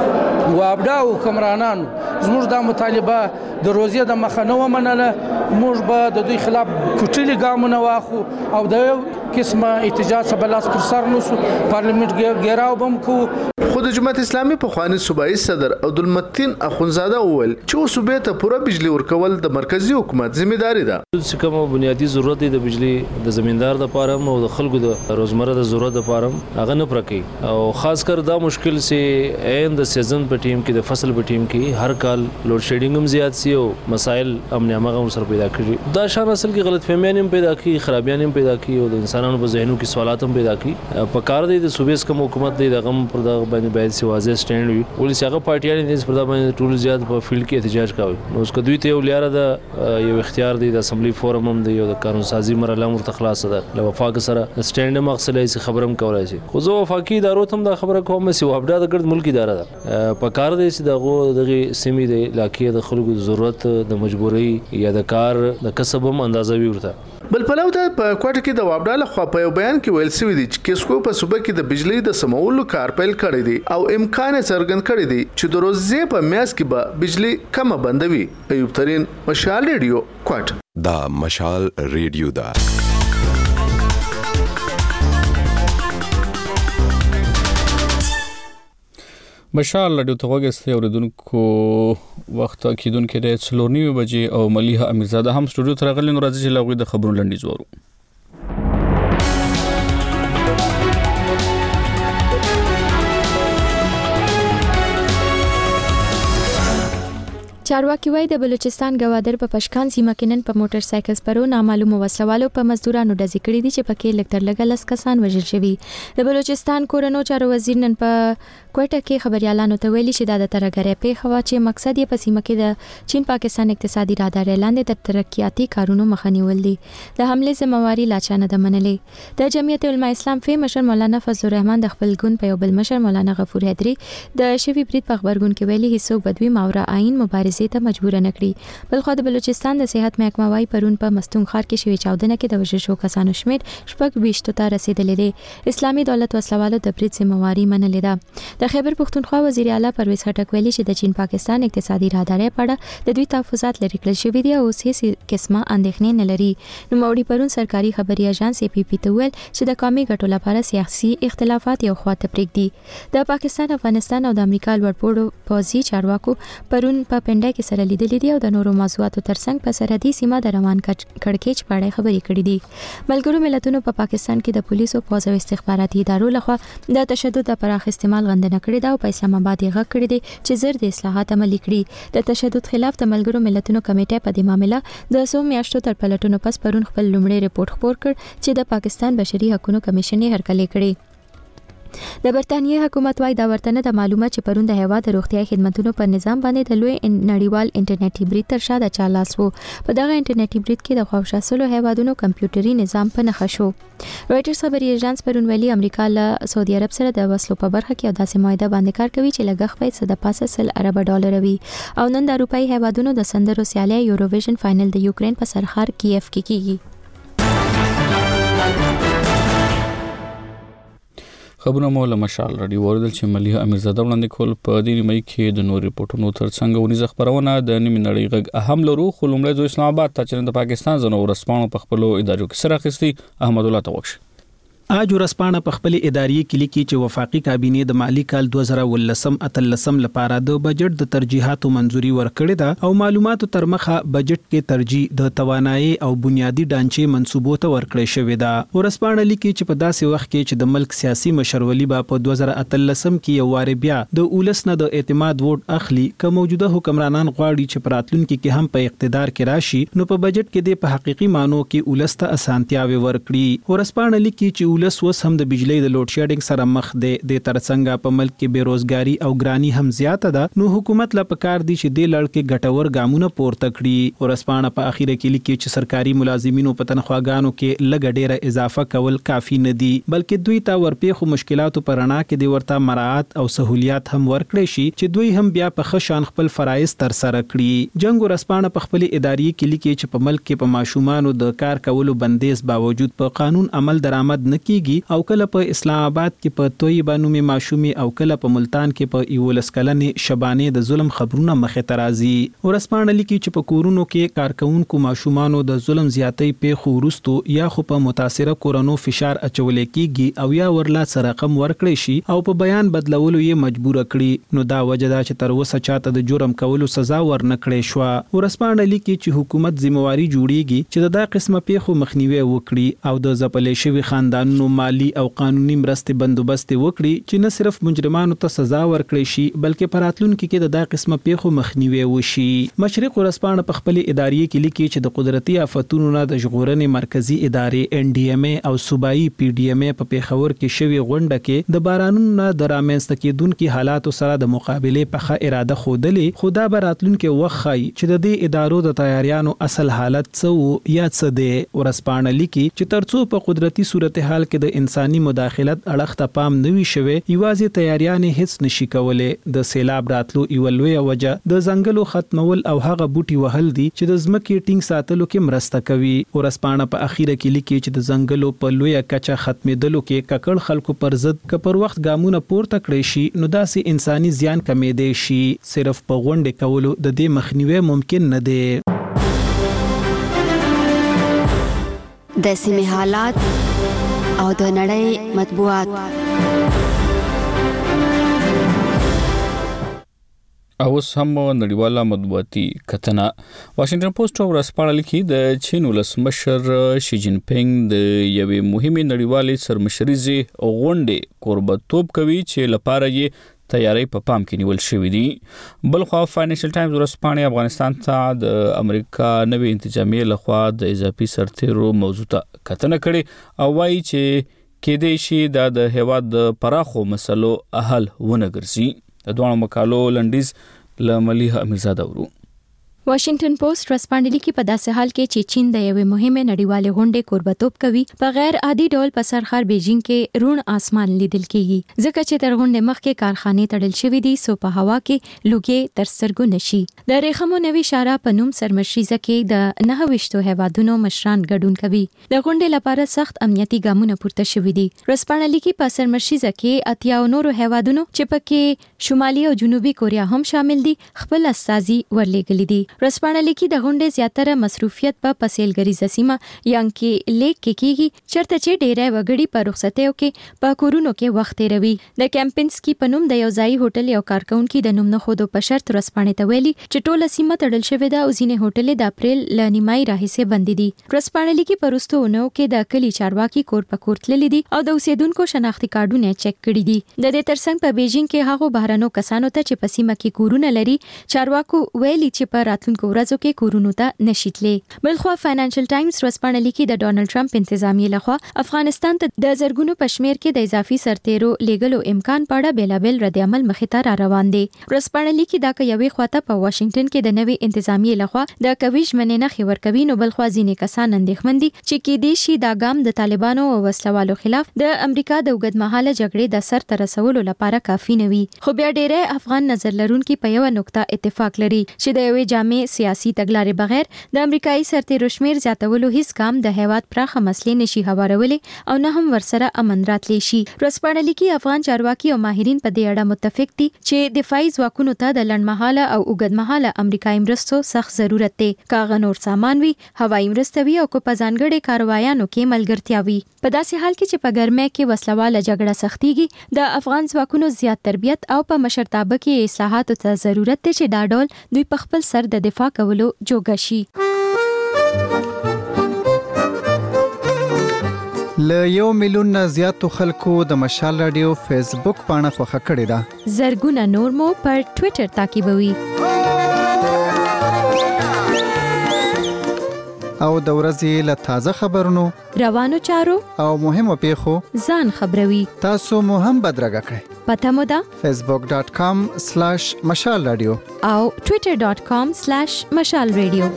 وابډاو کمرانان زموږ د مطالبه د روزي د مخنه ومنله موږ به د دوی خلاف کوټلي ګامونه واخو او د یو قسمه احتجاج بلاس پر سر نوسو پارلیمنت ګیراو بم کو. خو د جماعت اسلامي په خواني صوبایي صدر عبدالمتین اخونزاده وویل چې صوبې ته پوره بجلی ورکول د مرکزی حکومت ځمېداري ده. چې کومه بنیادی ضرورت دی د بجلی د زمیندار د پاره او د خلکو د روزمره د ضرورت لپاره هغه نه پرکې او خاص کر دا مشکل سي عین د سیزن په ټیم کې د فصل په ټیم کې هر کال لوډ شیډینګ هم زیات سي او مسائل امن امغه سره پیدا کړي. دا شان اصل کې غلط فهمیان هم پیدا کړي خرابیان هم پیدا کړي او د انسان انسانانو په ذهنو کې سوالات هم پیدا کړي. په کار دی د صوبې کم حکومت دی دغه پر دغه باندې باید سی واضح سټینډ وي. ولې هغه پارټیان دي پر دغه باندې ټول زیات په فیلډ کې احتجاج کوي. نو اس کدوې ته یو لیاره د یو اختیار دی د اسمبلی فورم هم دی یو د قانون سازي مرحله مرته خلاص ده. له وفاق سره سټینډ مقصلې سي خبرم کولای شي. خو زه وفاقي ادارو ته هم دا خبره کوم چې وابډا د ګرد ملک اداره ده. په کار دی چې دغه دغه سیمې د علاقې د خلکو د ضرورت د مجبوري یا د کار د کسب هم اندازه وي ورته. بل پلو ته په کوټه کې د وابډا له خوا په یو بیان کې ویل شوی دی چې کیسکو په صوبه کې د بجلی د سمولو کار پیل کړی دی او امکان څرګند کړی دی چې د روزې په میاس کې به بجلی کم بندوي. ایوب ترين مشال ریډیو کوټ دا مشال ریډیو دا مشال رادیو ته وګورئ اوریدونکو وخت کېدونکو د څلور نیمه بجې او مليحه امیرزاده هم سټوډیو ته راغلي نو راځي چې لغوي د خبرونو لنډیز وورو. چارواکي وایي د بلوچستان گوادر په پشکان سیمه کې نن په موټر سایکل سپرو نامعلومو وسلوالو په مزدورانو ډزې کړې دي چې پکې لکتر لګا لس کسان وژل شوي. د بلوچستان کورنو چارو وزیر نن په کوټه کې خبريالانو ته ویلي چې دا د ترګرې په خوا چې مقصد یې په سیمه کې د چین پاکستان اقتصادي راهداري لاندې د ترقیاتي کارونو مخنیول دي. د حمله ذمہواری لاچانه د منلې. د جمعیت علماء اسلام فی مشر مولانا فضل الرحمن د خپل ګوند په یو بل مشر مولانا غفور حیدری د شوی برید په خبرګون کې ویلي هیڅوک بدوی ماورا عین مبارزه ته مجبور نه کړی. بل خو د بلوچستان د صحت محکمه وايي پرون په مستونګ ښار کې شوی چاودنه کې د وژل شو کسانو شمیر شپږ بیشتو ته رسیدلې ده. اسلامي دولت وسلوالو د برید ذمہواری منلې ده. د خیبر پختونخوا وزیر اعلی پرویز خټک ویلي چې د چین پاکستان اقتصادي راهداري په اړه د دوی تحفظات لري کړل شوی دي او هیڅ قسمه اندېښنې نه لري. نو موري پرون سرکاري خبري اژانس ای پی پی ته ویل چې د قومي ګټو لپاره سیاسي اختلافات یو خواته پرېږدي. د پاکستان افغانستان او د امریکا لوړپوړو پوځي چارواکو پرون په پنډه کې سره لیدلې دي او د نورو موضوعاتو ترڅنګ په سرحدي سیمه د روان کړکېچ په اړه خبرې کړې دي. ملګرو ملتونو په پاکستان کې د پولیسو پوځ او استخباراتي ادارو لخوا د تشدد د پراخ استعمال غندنه کړې ده او په اسلام آباد یې غږ کړی دی چې زر د اصلاحات عملي کړي. د تشدد خلاف د ملګرو ملتونو کمیټه په دې معاملې د څو میاشتو تر پلټونو پس پرون خپل لومړی رپورت خپور کړ چې د پاکستان بشري حقوقو کمیشن یې هرکلی کړی. د برتانیې حکومت وايي دا ورتنه د معلومات چې پرون د هیواد د روغتيایي خدماتو په نظام باندې د لوی نړیوال انټرنیټي برید تر شا د چالاس وو. په دغه انټرنیټي برید کې د خوشاسلو هیوادونو کمپیوټري نظام په نښه شو. رويټرز خبري اژانس پرون ویلي امریکا له سعودي عرب سره د وسلو په برخه کې یو داسې معاهده باندې کار کوي چې لګښت به څه د پاسه سل ارب ډالر وي او نن د اروپאי هیوادونو د سندرو سیالي یوروویژن فائنل د یوکرين په سرخار کیف کې کیږي. خبرونه مو له مشال رادیو اوریدل چې مليحه امیرزاده وړاندې کول په دې نیمه کې د نور ریپورتونو ترڅنګ ونیزه خبرونه د نیمه نړۍ غږ اهم لرو خو لومړی د اسلام آباد ته چې د پاکستان زنو ورسپانو په خپل ادارو کې سره اخیستي احمد الله توخش اج ورسپانه په خپل اداري کلی کې چې وفاقي کابینه د مالی کال دوه زره ولسم اتلسم لپاره د بجټ د ترجیحاتو منځوري ورکړې ده او معلوماتو تر مخه بجټ کې ترجیح د توانایي او بنیادی ډانچې منسوبو ته ورکړې شوې ده. ورسپانه لیکي چې په داسې وخت کې چې د ملک سیاسي مشرولي با په دوه زره اتلسم کې یو واره بیا د اولس نه د اعتماد ووټ اخلي که موجوده حکمرانان غواړي چې پراتلونکو کې هم په اقتدار کې راشي نو په بجټ کې د په حقيقي مانو کې اولس ته اسانتیاوي ورکړي. ورسپانه لیکي چې ولس وس هم د بجلی د لوډ شیډینګ سره مخ دی د ترڅنګ په ملک کې بیروزګاری او ګرانی هم زیاته ده نو حکومت لا پکار دي چې د لړ کې ګټور ګامونه پورته کړي. ورسپانه په اخیره کې لیکي چې سرکاري ملازمینو په تنخواګانو کې لږ ډیره اضافه کول کافی نه دي بلکې دوی ته ورپېخو مشکلاتو پر اړه کې د ورته مراعات او سہولیات هم ورکړي شي چې دوی هم بیا په خشان خپل فرایض تر سره کړي. جنگ ورسپانه په خپل اداري کې لیکي چې په ملک کې په ماشومانو د کار کولو بندیز باوجود په قانون عمل درآمد نه کیږي او کله په اسلام آباد کې په توي بانومي ماشومي او کله په ملتان کې په ایولس کلنې شبانه د ظلم خبرونه مخه ترازي. ورسپانه لیکي چې په کورونو کې کارکونکو ماشومانو د ظلم زیاتې په خورستو یا خو په متاثره کورونو فشار اچول کېږي او یا ورلا سره رقم ورکړي شي او په بیان بدلولو یې مجبور کړي نو دا وجه دا چې تر اوسه چاته د جرم کولو سزا ورنکړي شو. ورسپانه لیکي چې حکومت ذمہواری جوړیږي چې دا قسمه پیښو مخنیوي وکړي او د ځپلې شوی خاندان کارونو مالی او قانوني مرستې بندوبست وکړي چې نه صرف مجرمانو ته سزا ورکړي شي بلکې په راتلونکي کې د دا قسمه پیښو مخنیوي وشي. مشرق ورځپاڼه په خپل ادارې کې لیکي چې د قدرتي آفتونو نه د ژغورنې مرکزی ادارې ان ډي ام ای او صوبایي پی ډي ام ای په پیښور کې شوی غونډه کې د بارانونو نه د رامنځته کېدونکو حالاتو سره د مقابله په ښه اراده خودلې خدا به راتلونکي وخت چې د دې ادارو د تیاریانو اصل حالت څه یا څه دی. ورځپاڼه لیکي چې ترڅو په قدرتي صورتحال کې د انساني مداخلت اړخ ته پام نه وي شوی یوازې تیاریانې هیڅ نشي کولای. د سیلاب راتلو یو لویه وجه د ځنګلو ختمول او هغه بوټي وهل دي چې د ځمکې ټینګ ساتلو کې مرسته کوي. ورځپاڼه په اخیره کې لیکي چې د ځنګلو په لویه کچه ختمېدلو کې ککړ خلکو پر ضد که پر وخت ګامونه پورته کړی شي نو داسې انساني زیان کمېدی شي. صرف په غونډې کولو د دې مخنیوي ممکن نه دی. د سیمې حالات او د نړۍ مطبوعات. اوس هم نړیواله مطبوعاتي کتنه. واشنگټن پوسټ ورځپاڼه لیکي د چین ولسمشر شي جین پینګ د یوې مهمې نړیوالې سرمشریزې غونډې کوربه‌توب کوي چې لپاره یې تیاری په پام کې نیول شوې دي. بلخوا فاینانشل ټایمز ورځپاڼه افغانستان ته د امریکا نوې انتظامیه لخوا د اضافي سرتیرو موضوع ته کتنه کړې او وایي چې کېدای شي دا د هیواد د پراخو مسلو حل ونه ګرځي. د دوه مقالو لنډیز له ملیحه امیرزاده ورو. واشنگټن پوسټ ورځپاڼه لیکي په داسې حال کې چې چین د یوې مهمه نړیوالې غونډې کوربه‌توب کوي په غیر عادي ډول په سرخر بیجینګ کې رون اسمان لیدل کیږي ځکه چې تر غونډې مخکې کارخانې تړل شوې دي سو په هوا کې لوګي تر سترګو نشي. د ریخمو نوي شارا په نوم سرمشریزه کې د نه وشتو هیوادونو مشران ګډون کوي. د غونډې لپاره سخت امنیتي ګامونه پورته شوي دي. ورځپاڼه لیکي په سرمشریزه کې اتیا نورو هیوادونو چې پکې شمالي او جنوبي کوریا هم شامل دي خپل استازي ورلېږلي دي. ورځپاڼه لیکي د غونډې زیاتره مصروفیت په پسیلګریزه سیمه یانګ لیک کې کیږي چرته چې ډیری وګړي په رخصتیو کې په کورونو کې وخت تیروي. د کیمپینسکي په نوم د یو ځای هوټل یو کارکونکي د نوم نه خودو په شرط ورځپاڼې ته ویلي چې ټوله سیمه تړل شوې ده او ځینې هوټلې د اپریل ل نیمای راهیسې بندي دي. ورځپاڼه لیکي په وروستیو کې د کلی چارواکي کور په کور تللي دي او د اوسیدونکو شناختی کارډونه چک کړي دي. د دې ترڅنګ په بیجینګ کې هغه بهرانو کسانو ته چې په سیمه کې کورونه لري چارواکو ویلي چې په راتلونکو ورځو کې کورونو ته نشیتلې. بلخوا فاینانشل ټایمز ورځپاڼه لیکي د ډونالد ټرمپ انتظامیه لخوا افغانستان ته د زرګونو پشمیر کې د اضافي سرتیرو لیږلو امکان پاړه بیلابل رد عمل مخې ته را روان دي. ورځپاڼه لیکي دا که یوې خواته په واشنگټن کې د نوې انتظامیه لخوا د کویج منې نخې ورکوي نو بلخوا ځینې کسان اندېښمن دي چې کېدای شي دا ګام د طالبانو او وسلوالو خلاف د امریکا د اوږدمهاله جګړې د سر ته رسولو لپاره کافي نه وي. خو بیا ډېری افغان نظر لرونکي په یو نقطه اتفاق لري چې د یوې جامع سیاسي تګلارې بغیر د امریکایي سرتیرو شمیر زیاتولو هیڅ کام د هیواد پراخه مسلې نشي هوارولې او نه هم ورسره امن راتلی شي. ورځپاڼه لیکي افغان چارواکي او ماهرین په دې اړه متفق دي چې دفاعي ځواکونو ته د لنډمهاله او اوږدمهاله امریکایي مرستو سخت ضرورت دی. کاغه نور سامان وي، هوایي مرسته وي او کو په ځانګړي کاروایانو کې ملګرتیا وي. په داسې حال کې چې په ګرمۍ کې وسلواله جګړه سختيږي د افغان ځواکونو زیات تربیت او په مشرتابه کې اصلاحاتو ته ضرورت دی چې دا ډول دوی په خپل سر د دفاع کولو جوګه شي. ل یو میلیون نه زیاتو خلکو د مشال رادیو فیسبوک پاڼه خوښه کړې ده. زرګونه نور مو پر ټوئیټر تعقیبوي. او د ورځې له تازه خبرونو روانو چارو او مهمو پیښو ځان خبروي. تاسو مو هم بدرګه کړئ. پته مو ده facebook dot com slash مشال رادیو او twitter dot com slash مشال رادیو.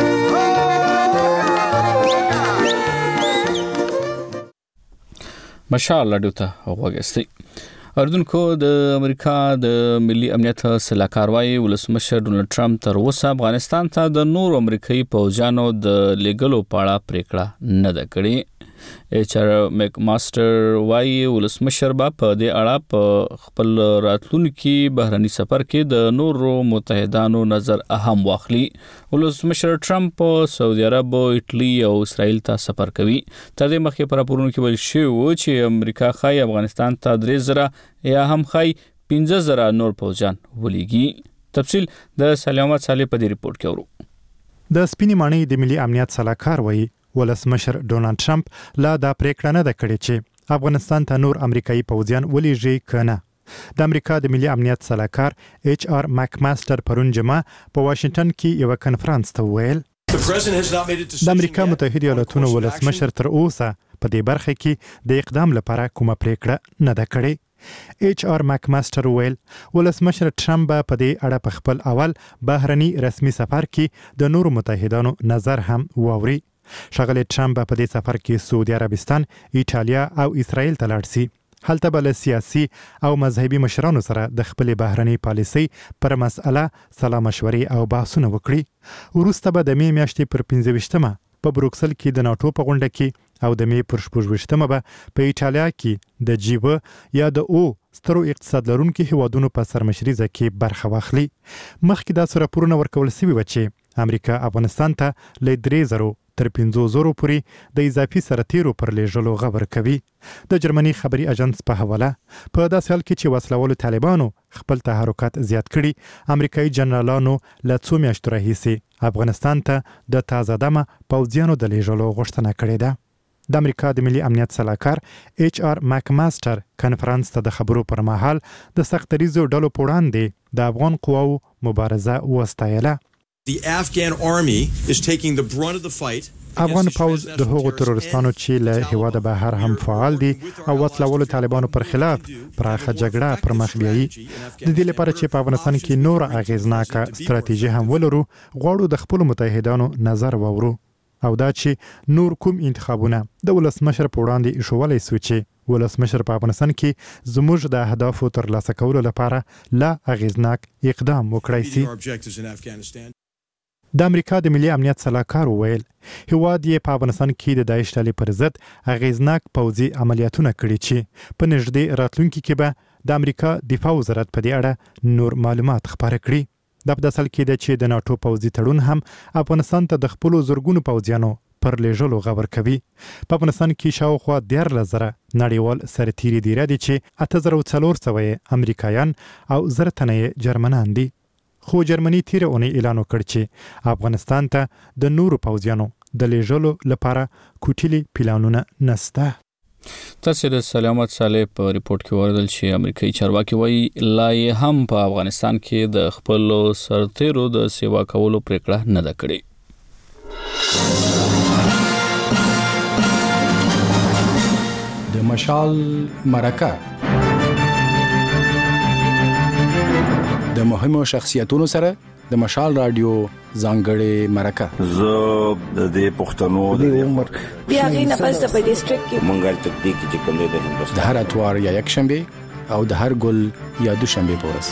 مشال رادیو ته وګورئ. اردوونکو د امریکا د ملي امنیت سلاکار وايي ولسمشر ډونالد ټرمپ تر اوسه افغانستان ته د نور امریکایي پوځیانو د لیږلو په اړه پریکړه نه ده کړې. ایچ آر میک ماستر وايي ولسمشر با په دې اړه په خپل راتلونکي بهرني سفر کې د نورو متحدانو نظر اهم واخلي. ولسمشر ټرمپ سعودي عرب، ایټالي او اسرائیل ته سفر کوي. تر دې مخکې پر راپورونو کې ویل شوی و چې امریکا خای افغانستان ته درې زره یا هم خای پنځه زره نور پوځیان ولېږي. تفصیل د سلام احمد صالح په دې ریپورت کې ورو. د سپینې ماڼۍ د ملي امنیت سلاکار وایي ولسمشر ډونالد ټرمپ لا دا پریکړه نه ده کړې چې افغانستان ته نور امریکایي پوځیان ولېږي که نه؟ د امریکا د ملي امنیت سلاکار ایچ آر ماکماستر پرون جمعه په واشنگټن کې یو کنفرانس ته وویل د امریکا متحده ایالاتونو ولسمشر تر اوسه په دې برخه کې د اقدام لپاره کومه پریکړه نه ده کړې. ایچ آر ماکماستر ویل ولسمشر ټرمپ په دې اړه په خپل اول بهرني رسمي سفر کې د نورو متحدانو نظر هم واوري. ښاغلی ټرمپ په دې سفر کې سعودي عربستان، ایټالیا او اسرائیل ته لاړ سي. هلته به له سیاسي او مذهبي مشرانو سره د خپلې بهرنۍ پالیسۍ پر مسأله سلا مشورې او بحثونه وکړي. وروسته به د مې میاشتې پر پنځه ویشتمه په بروکسل کې د ناټو په غونډه کې او د مې پر شپږ ویشتمه به په ایټالیا کې د جی و یا د او سترو اقتصاد لرونکو هیوادونو په سرمشریزه کې برخه واخلي. مخکې داسې راپورونه ورکول سوي وه چې امریکا افغانستان ته له درې زرو تر پنځو زرو پورې د اضافي سرتیرو پر لیږلو غبر کوي. د جرمني خبري اژانس په حواله په داسې حال کې چې وسلوالو طالبانو خپل تحرکات زیات کړي، امریکایي جنرالانو له څو میاشتو راهیسې افغانستان ته د تازه دمه پوځیانو د لیږلو غوښتنه کړې ده. د امریکا د ملي امنیت سلاکار ایچ آر ماکماستر کنفرانس ته د خبرو پر مهال د سختریزو ډلو په وړاندې د افغان قواو مبارزه وستایله. The Afghan army is taking the brunt of the fight. افغان پوځ د هغو ترورستانو چې له هیواده بهر هم فعال دي او وسلوالو طالبانو پر خلاف پراخه جګړه پر مخ بیایي. د دې لپاره چې په افغانستان کې نور اغیزناکه ستراتیژي هم ولرو، غواړو د خپلو متحدانو نظر واورو او دا چې نور کوم انتخابونه د ولسمشر په وړاندې ایښولی سو چې ولسمشر په افغانستان کې زموږ د اهدافو ترلاسه کولو لپاره لا اغیزناک اقدام وکړای سي. د امریکا د ملي امنیت سلاکار وویل هیواد یې په افغانستان کې د داعش ډلې پر ضد اغیزناک پوځي عملیاتونه کړي چې په نږدې راتلونکي کې به د امریکا دفاع وزارت په دې اړه نور معلومات خپاره کړي. دا په داسې حال کې ده چې د ناټو پوځي تړون هم افغانستان ته د خپلو زرګونو پوځیانو پر لیږلو غبر کوي. په افغانستان کې شاوخوا دیارلس زره نړیوال سرتیري دي چې اته زره څلور سوه یې امریکایان او زر تنه یې جرمنان دي. خو جرمني تیره اونۍ اعلان وکړ چې افغانستان ته د نورو پوځیانو د لیږلو لپاره کوټلي پلانونه نسته. تاسو د سلامت صالح په ریپورت کې وردل چې امریکایي چارواکي وایي لا یې هم په افغانستان کې د خپل سرتیرو د سیوا کولو پریکړه نه ده کړې. د مشال مرکه د مهمو شخصیتونو سره د مشال رادیو ځانګړې مرکه. زه د دې پښتنو د عمر بیا غي نه پس په ډیسټریکټ کې منګل تکتیک چې کوم دی د هندوستان د هر اتوار یا یک شنبه او د هر ګل یا دو شنبه پورس.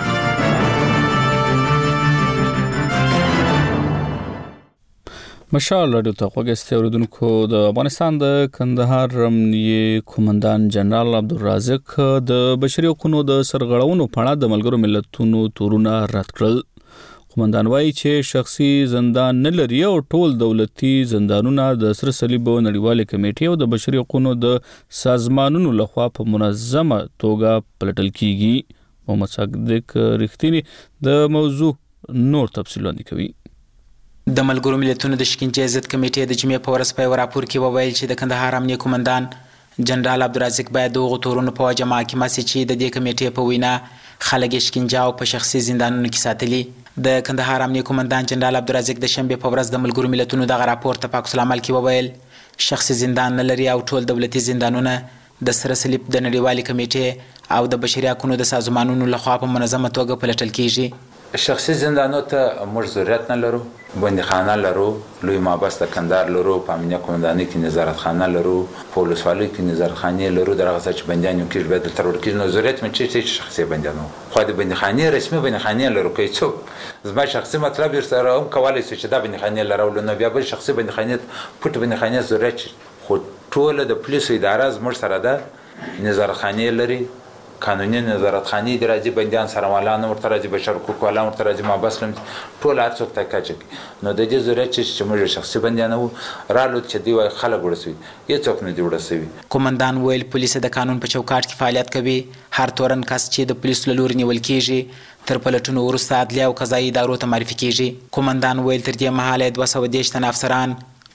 مشال رادیو ته خوږسته اوریدونکو، د افغانستان د کندهار امنیه قومندان جنرال عبدالرازق د بشري حقوقو د سرغړونو په اړه د ملګرو ملتونو تورونه رد کړل. قومندان وایي چې شخصي زندان نه لري او ټول دولتي زندانونه د سره صلیب نړیوالې کمیټې او د بشري حقوقو د سازمانونو لخوا په منظمه توګه پلټل کیږي. محمد صادق رښتینی د موضوع نور تفصیل وړاندې کوي. د ملګرو ملتونو د شکنجې ضد کمیټې د جمعې په ورځ په یو راپور کې وویل چې د کندهار امنیه قومندان جنرال عبدالرازق باید د هغو تورونو په وجه محاکمه سي چې د دې کمیټې په وینا خلک یې شکنجه او په شخصي زندانونو کې ساتلي. د کندهار امنیه قومندان جنرال عبدالرازق د شنبې په ورځ د ملګرو ملتونو دغه راپور ته په عکس العمل کې وویل شخصي زندان نه لري او ټول دولتي زندانونه د سره صلیب د نړیوالې کمیټې او د بشري حقوقو د سازمانونو لخوا په منظمه توګه پلټل کیږي. شخصي زندانو ته موږ ضرورت نه لرو، بندیخانه لرو، لوی مابس د کندهار لرو، په امنیه قومندانۍ کې نظارتخانه لرو، په ولسوالۍ کې نظارتخانې لرو. دغه څه چې بندیان یو کېږي باید دلته ورکېږي. نو ضرورت مې چې شخصي بندیان وو، خو د بندیخانې رسمي بندیخانې لرو. که څوک زما شخصي مطلب یې سره هم کولی شي چې دا بندیخانې لرولو، نو بیا بل شخصي بندیخانې پټ بندیخانې ضرورت شي. خو ټوله د پولیسو اداره زموږ سره ده، نظارتخانې لري، قانوني نظارتخانې د راځي، بندیان سره والانه ورته راځي، بشر حقوق والانه ورته راځي، مابس لم ټول هر څوک ته کچ. نو د دې ضرورت چې موږ شخصي بندیان وو رالو چې دی وای خلک ورسوي، هیڅ څوک نه دی ورسوي. قومندان ویل پولیس د قانون په چوکاټ کې فعالیت کوي. هر تورن کس چې د پولیسو له لوري نیول کیږي تر پلټونو وروسته عدلیه او قضایي ادارو ته معرفي کیږي. قومندان ویل تر دې مهاله دوه سوه دېرش تنه افسران،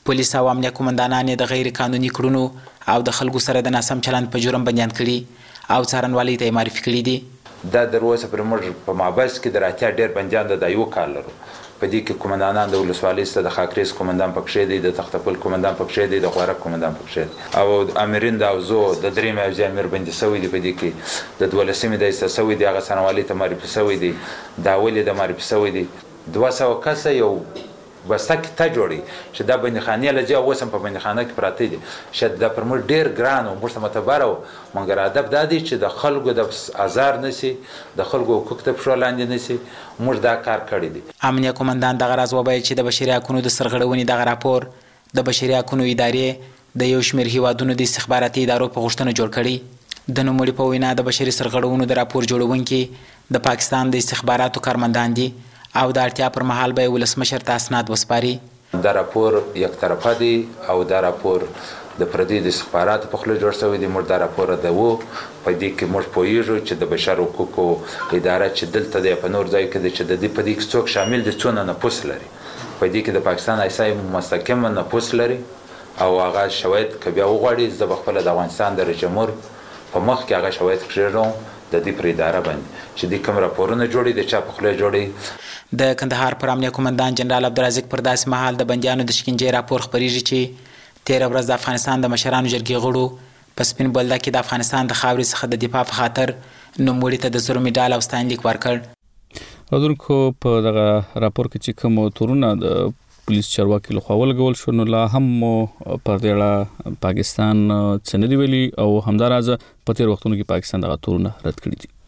پولیس او امنیه قومندانان د غیر قانوني کړنو او د خلکو سره د ناسم چلند په جرم بندیان کړي او څارنوالۍ ته معرفي کړي دي. دا در اوسه پر موږ په مابس کې د راتیا ډېر بندیان د یو کال لرو. په دې کې قومندانان د ولسوالۍ څخه د خاکریز قومندان پکښې دی، د تختپل قومندان پکښې دی، د خوارک قومندان پکښې دی او امرین د اوزو د درې موضوع امیر بندي شوی دی. په دې کې د دولسمې د ایسته شوی دی، هغه څارنوالۍ ته معرفي شوی دی، د اولې د معرفي شوی دی. دوه سوه کسه یو بسته کې ته جوړي چې دا بندیخانې لجې اوس هم په بندیخانه کې پراته دي. شاید دا پر موږ ډېر ګران و، موږ ته معتبره و، مګر هدف دا دی چې د خلکو د ازار نه شي، د خلکو حقوق ته پښو لاندې نه شي. موږ دا کار کړی دی. امنیه قومندان دغه راز وویل چې د بشري حقونو د سرغړونې دغه راپور د بشري حقونو ادارې د یو شمېر هیوادونو د استخباراتي ادارو په غوښتنه جوړ کړی. د نوموړي په وینا د بشري سرغړونو د راپور جوړونکي د پاکستان د استخباراتو کارمندان دي او د اړتیا پر مهال به ولسمشر ته اسناد وسپاري. دا راپور یک طرفه دی او دا راپور د پردي د استخباراتو په خوله جوړ شوی دی. موږ دا راپور د و په دې کې موږ پوهیږو چې د بشر حقوقو اداره چې دلته دی په نور ځای کې دی چې د دې په دې کې څوک شامل دي، څونه نفوس لري. په دې کې د پاکستان ایسای مستحکم نفوس لري او هغه شواهد که بیا وغواړي زه به خپله د افغانستان د رئیس جمهور په مخ کې هغه شواهد کښېږدم د دې پر اداره باندې چې دې کوم راپورونه جوړي د چا په خوله جوړي. د کندهار پر امنیه قومندان جنرال عبدالرزاق پر داسې مهال د بندیانو د شکنجې راپور خپریږي چې تیره ورځ د افغانستان د مشرانو جرګې غړو په سپین بولده کې د افغانستان د خاورې څخه د دفاع په خاطر نوموړي ته د زرو مډال او ستاینلیک ورکړ. اودونکو په دغه راپور کې چې کوم تورونه د پولیس چارواکي لخوا ولګول شو نو لا هم پر دې اړه پاکستان څه نه دی ویلي او همداراز په تیر وختونو کې پاکستان دغه تورونه رد کړي دي.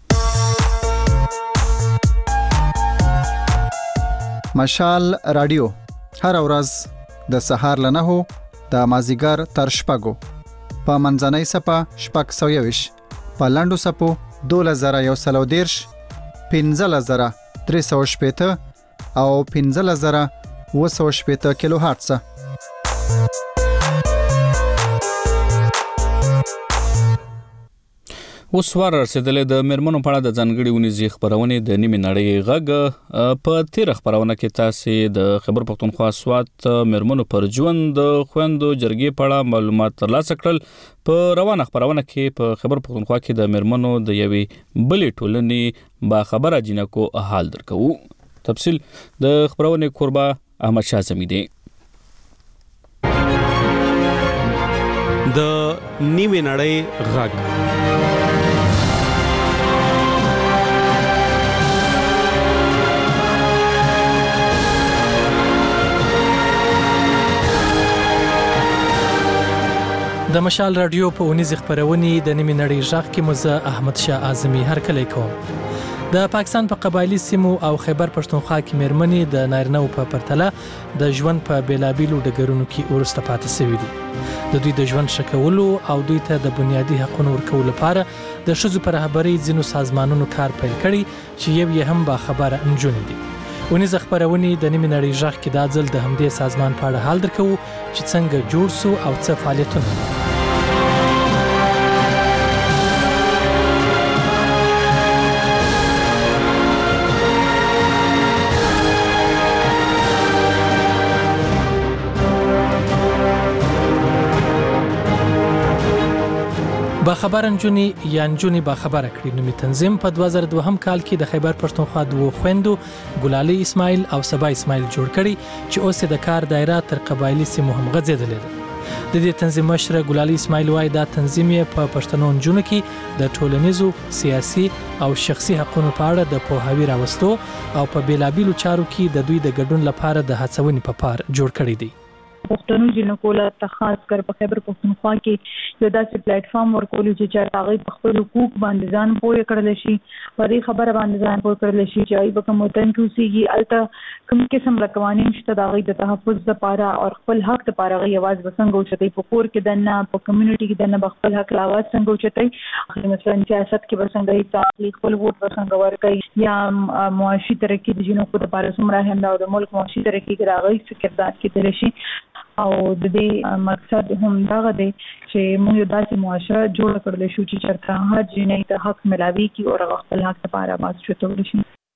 مشال رادیو هر ورځ د سهار له نهو د مازیګر تر شپږو په منځنۍ سپه شپږ سوه یویشت په لنډو سپو دولس زره یو سل او دېرش پنځلس زره درې سوه شپېته او پنځلس زره اوه سوه شپېته کیلو هرټزه. اوس وار رسیدلې د میرمنو په اړه د ځانګړي ونیزې خبرونې د نیمې نړۍ غږ. په تیره خبرونه کې تاسې د خیبر پښتونخوا سوات میرمنو پر ژوند د خویندو جرګې په اړه معلومات ترلاسه کړل. په روانه خبرونه کې په خیبر پښتونخوا کې د میرمنو د یوې بلې ټولنې باخبره جنکو حال درکوو. تفصیل د خبرونې کوربه احمد شاه زمی دی. د نیمې نړۍ غږ د مشال رادیو په اونیز خبرونې د نیمې نړۍ غږ کې مزه احمد شاه اعظمي هر کله کوم. د پاکستان په قبایلی سیمو او خیبر پښتونخوا کې میرمنې د نارینه‌و په پرتله د ژوند په بیلابیلو ډګرونو کې ورسته پاتې شوي دي. د دوی د ژوند ښه کولو او دوی ته د بنیادي حقوقو ورکولو لپاره د ښځو په رهبرۍ ځینو سازمانونو کار پیل کړی چې یو یې هم باخبره نجونې دي. ونیز خبرونې د نیمې نړۍ غږ کې دا ځل د همدې سازمان په اړه حال درکوو چې څنګه جوړ سو او څه فعالیتونه. باخبره نجونې یا نجونې باخبره کړي نومي تنظیم په دوه زره دوه کال کې د خیبر پښتونخوا دوه خويندو ګلالي اسماعیل او سبا اسماعیل جوړ کړي چې اوس د کار دایره تر قبایلی سیمو هم غځېدلې ده. د دې تنظیم مشره ګلالي اسماعیل وايي دا تنظیم یې په پښتنو نجونو کې د ټولنیزو سیاسي او شخصي حقوقو په اړه د پوهاوي راوستو او په بیلابیلو چارو کې د دوی د ګډون لپاره د هڅونې په پار جوړ کړی دی. پښتنو جنکو له خاص کر په خیبر پښتونخوا کې یو داسې پلیټ فارم ورکول چې چا هغه په خپل حقوق باندې ځان پوهه کړل شي او دې خبره باندې ځان پوهه کړل شي چې ای په کوم وطن کې اوسېږي الته کوم قسم د قوانین شته د هغه د تحفظ لپاره او خپل حق لپاره غي आवाज وسنګ اوچتای په کور کې دنه په کمیونټي کې دنه خپل حق لاواز څنګه اوچتای مثلا سیاست کې وسنګ تعلیق خپل ووټ وسنګ ورکړي یا معاشي ترقی د جنکو لپاره سمره هم د ملک معاشي ترقی کې راغی فکردار کې تل شي او د دې مقصد هم دا دی چې موږ داسې معاشره جوړ کړل شو چې چرته هر جنې ته حق ملاوي کی او خپل حق لپاره आवाज چوتول شي.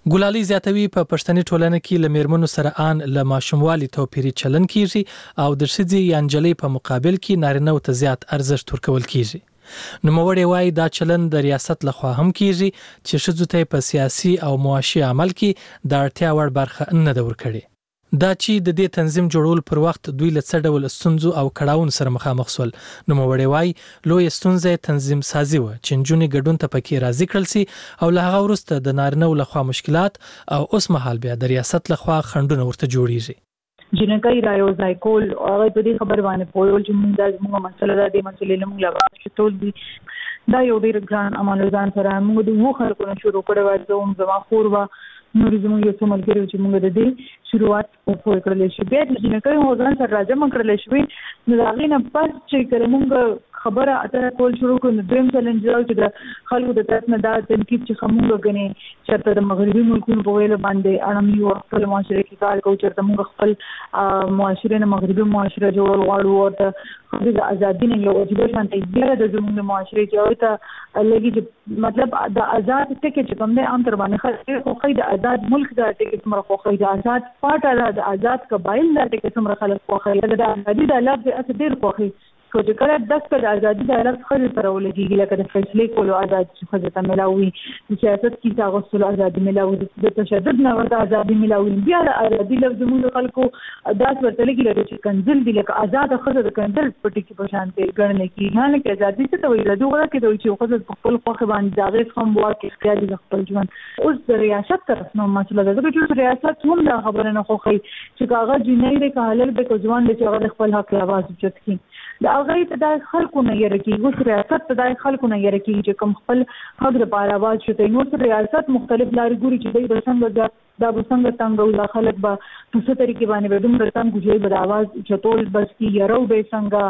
ګلالي زیاتوي په پښتني ټولنه کې له میرمنو سره آن له ماشوموالي توپیري چلن کیږي او د ښځې یا نجلۍ په مقابل کې نارینه ته زیات ارزښت ورکول کیږي. نوموړی وایي دا چلن د ریاست لخوا هم کیږي چې ښځو ته په سیاسي او معاشي عمل کې د اړتیا وړ برخه نه ده ورکړې. دا چې د دې تنظیم جوړول پر وخت دوی له څه ډول ستونزو او کړاوونو سره مخامخ شول. نوموړی وایي لویه ستونزه تنظیم سازي وه چې نجونې ګډون ته پکې راضي کړل سي او له هغه وروسته د نارینه‌و لخوا مشکلات او اوس مهال بیا د ریاست لخوا خنډونه ورته جوړیږي. جنګي رايو ځای کول او هغه په دې خبر باندې پوهول چې موږ د موږ مسله ده د مسلې له موږ لپاره چې ټول دي دا یو ډیر ګران عمل ځان سره موږ د وو خلکو نه شروع کړو چې زموږ زما خور وا نور زموږ یو څه ملګری چې موږ د دې شروعات وکړو کړل شي بیا د جنګي هو ځان سره راځم کړل شي نو دا غي نه پس چې کله موږ خبره اتره کول شروع کړو دریم چیلنج راو چې د خلکو د طرف نه دا تنقید چې خموږ غني چې د مغربي ملکونو په ویل باندې اړم یو خپل معاشره کې کار کوي چې موږ خپل معاشره نه مغربي معاشره جوړول غواړو او د د ازادۍ نه یو واجب شانتي ډیره د زموږ معاشره کې او ته لګي مطلب د آزاد ټکټ چې کوم دی عام تر باندې خو خو د آزاد ملک د ټکټ مر خو خو د آزاد پټه د آزاد قبایل د ټکټ مر خلک خو خو د آزادۍ د لفظ اصل ډیر خو خو خو چې کله دغه د ازادي د لفظ خلک سره ولګي لکه د فیصله کولو آزاد چې خزه ته ملاوي د سیاست کې تاغسل آزادي ملاوي د تشدد نه ورته آزادي ملاوي بیا د آزادي لفظ موږ خلکو داس ورته لګي لکه چې کنزل دي لکه آزاد خزه د کنزل پټي کې په شان کې ګڼل کېږي نه لکه آزادي څه ته وایي دغه کې دوی چې خزه په خپل خوخه باندې داغه هم واکه اختیار د خپل ژوند اوس د ریاست طرف نو مسله ده چې ریاست هم دا خبره نه خوخي چې کاغذ جنۍ د کالل به ځوان د چې خپل حق आवाज اوچت کړي دا هغه د خلکو نه یره کې اوس ریاست د خلکو نه یره کې چې کوم خپل حق لپاره आवाज شته نو سره ریاست مختلف لارې ګوري چې د څنګه دا بسنګ څنګه ولا خلک به په څه طریقې باندې به دومره څنګه ګوجي به आवाज چتول بس کې یرو به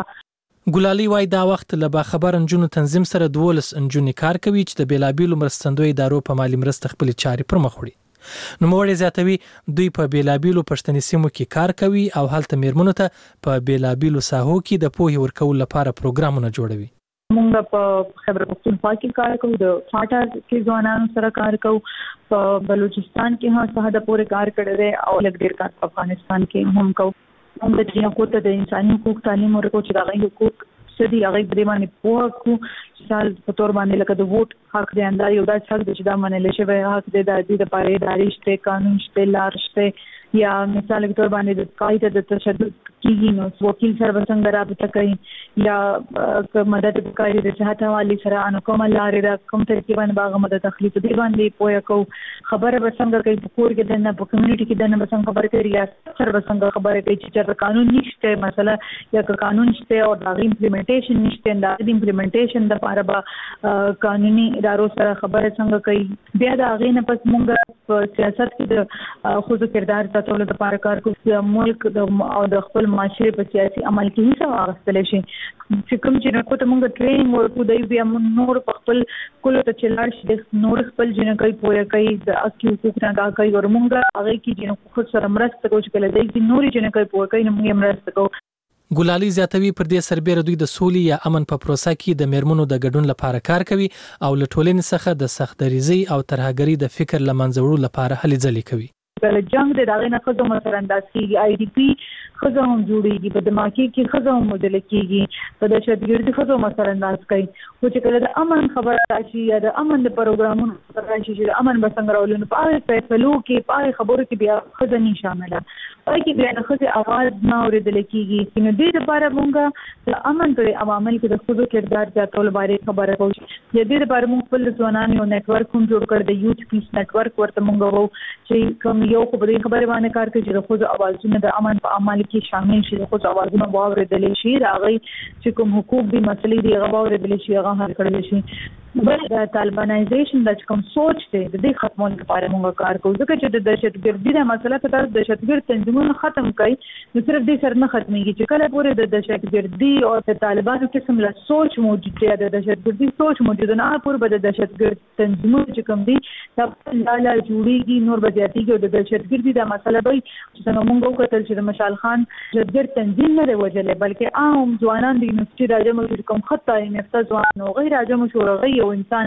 څنګه. ګلالي وای دا وخت له با خبر انجونو تنظیم سره دولس انجونی کار کوي چې د بیلابیلو مرستندوی ادارو په مالی مرسته خپل چاري پر مخ وړي. نو موږ زیاتوي دوی په بیلابیلو پښتني سیمو کې کار کوي او هلته میرمنو ته په بیلابیلو ساحو کې د پوهې ورکول لپاره پروګرامونه جوړوي. موږ په خیبر پختونخوا کې کار کوو د فاټا کې ځوانانو سره کار کوو په بلوچستان کې هم څه د پوره کار کړی او لږ ډیر کار په افغانستان کې هم کوو. موږ د جنکو ته د انساني حقوق تعلیم ورکو چې د حقوق سدي هغه درې باندې پوهه کو سال په تور باندې لکه د ووټ حق دی اندار یو دا حق دی چې دا منل شي به حق دی د دې لپاره اداري شته قانون شته لار شته یا مثال په تور باندې د قاعده د تشدد کیږي نو وکیل سره څنګه رابطه کوي یا مدد کوي د صحت حواله سره ان کوم لارې را کوم طریقې باندې باغ مدد تخلیق دی باندې پوهه کو خبره به څنګه کوي په کور کې د نه په کمیونټي کې د نه څنګه خبره کوي یا سره څنګه خبره کوي چې قانون نشته مثلا یا قانون شته او د امپلیمنټیشن نشته د امپلیمنټیشن د لپاره به قانوني ادارو سره خبره څنګه کوي بیا د هغه نه پس موږ په سیاست کې د خود کردار ټولو د لپاره کار کوي ملک او د خپل معاشره په سیاسي عمل کې هیڅ واغستل شي چې کوم چې نو ته موږ ټریننګ ورکو دی بیا نور په خپل کول ته چلار شي نور خپل جنګي پوهه کوي د اکی حقوق نه کوي او موږ هغه کې جنو خو سره مرسته کوو چې کله دی نور جنګي پوهه کوي نو موږ مرسته کوو. ګلالي زیاتوي پر دې سربېره دوی د سولې یا امن په پروسه کې د میرمنو د ګډون لپاره کار کوي او له ټولنې څخه د سختدریزي او ترهګرۍ د فکر لمنځه لپاره هلې ځلې کوي. کله جنگ د داغه نه خزو مثلا انداسي آی ډی پی خزو هم جوړیږي په دماغي کې خزو هم مدل کېږي په دهشتګردي خزو مثلا انداز کوي خو چې کله د امن خبر راشي یا د امن د پروګرامونو راشي چې د امن بسنګ راولنه په هغه فیصلو کې په هغه خبرو کې بیا خزه نه شامله پای کې بیا د خزه आवाज نه اوریدل کېږي نو د دې لپاره موږ د امن پر عوامل کې د خزو کردار زیاتول باندې خبره کوو د دې لپاره موږ خپل ځوانانو یو نتورک هم جوړ کړ د یوث پیس نتورک ورته موږ وو چې کوم یو په دې خبره باندې کار کوي چې د خود اوازونه د امن په عمل کې شامل شي د خود اوازونه واوریدل شي راغی چې کوم حقوق دي مسلې دي هغه واوریدل شي هغه حل کړل شي بل د طالبانایزیشن د کوم سوچ ته د دې ختمولو لپاره موږ کار کوو ځکه چې د دهشتګردي د مسله ته د دهشتګرد تنظیمونو ختم کړي نو صرف دې سره نه ختميږي چې کله پورې د دهشتګردي او د طالبانو قسم له سوچ موجود دی د دهشتګردي سوچ موجود نه پورې به د دهشتګرد تنظیمونو چې کوم دي دا لاله جوړیږي نور به زیاتیږي د دهشتګردي د مسله به څنګه موږ وکړل چې د مشال خان دهشتګرد تنظیم نه وجلې بلکې عام ځوانان د یونیورسيټي راځم کوم خطه نفته ځوان او غیر راځم شو غي او انسان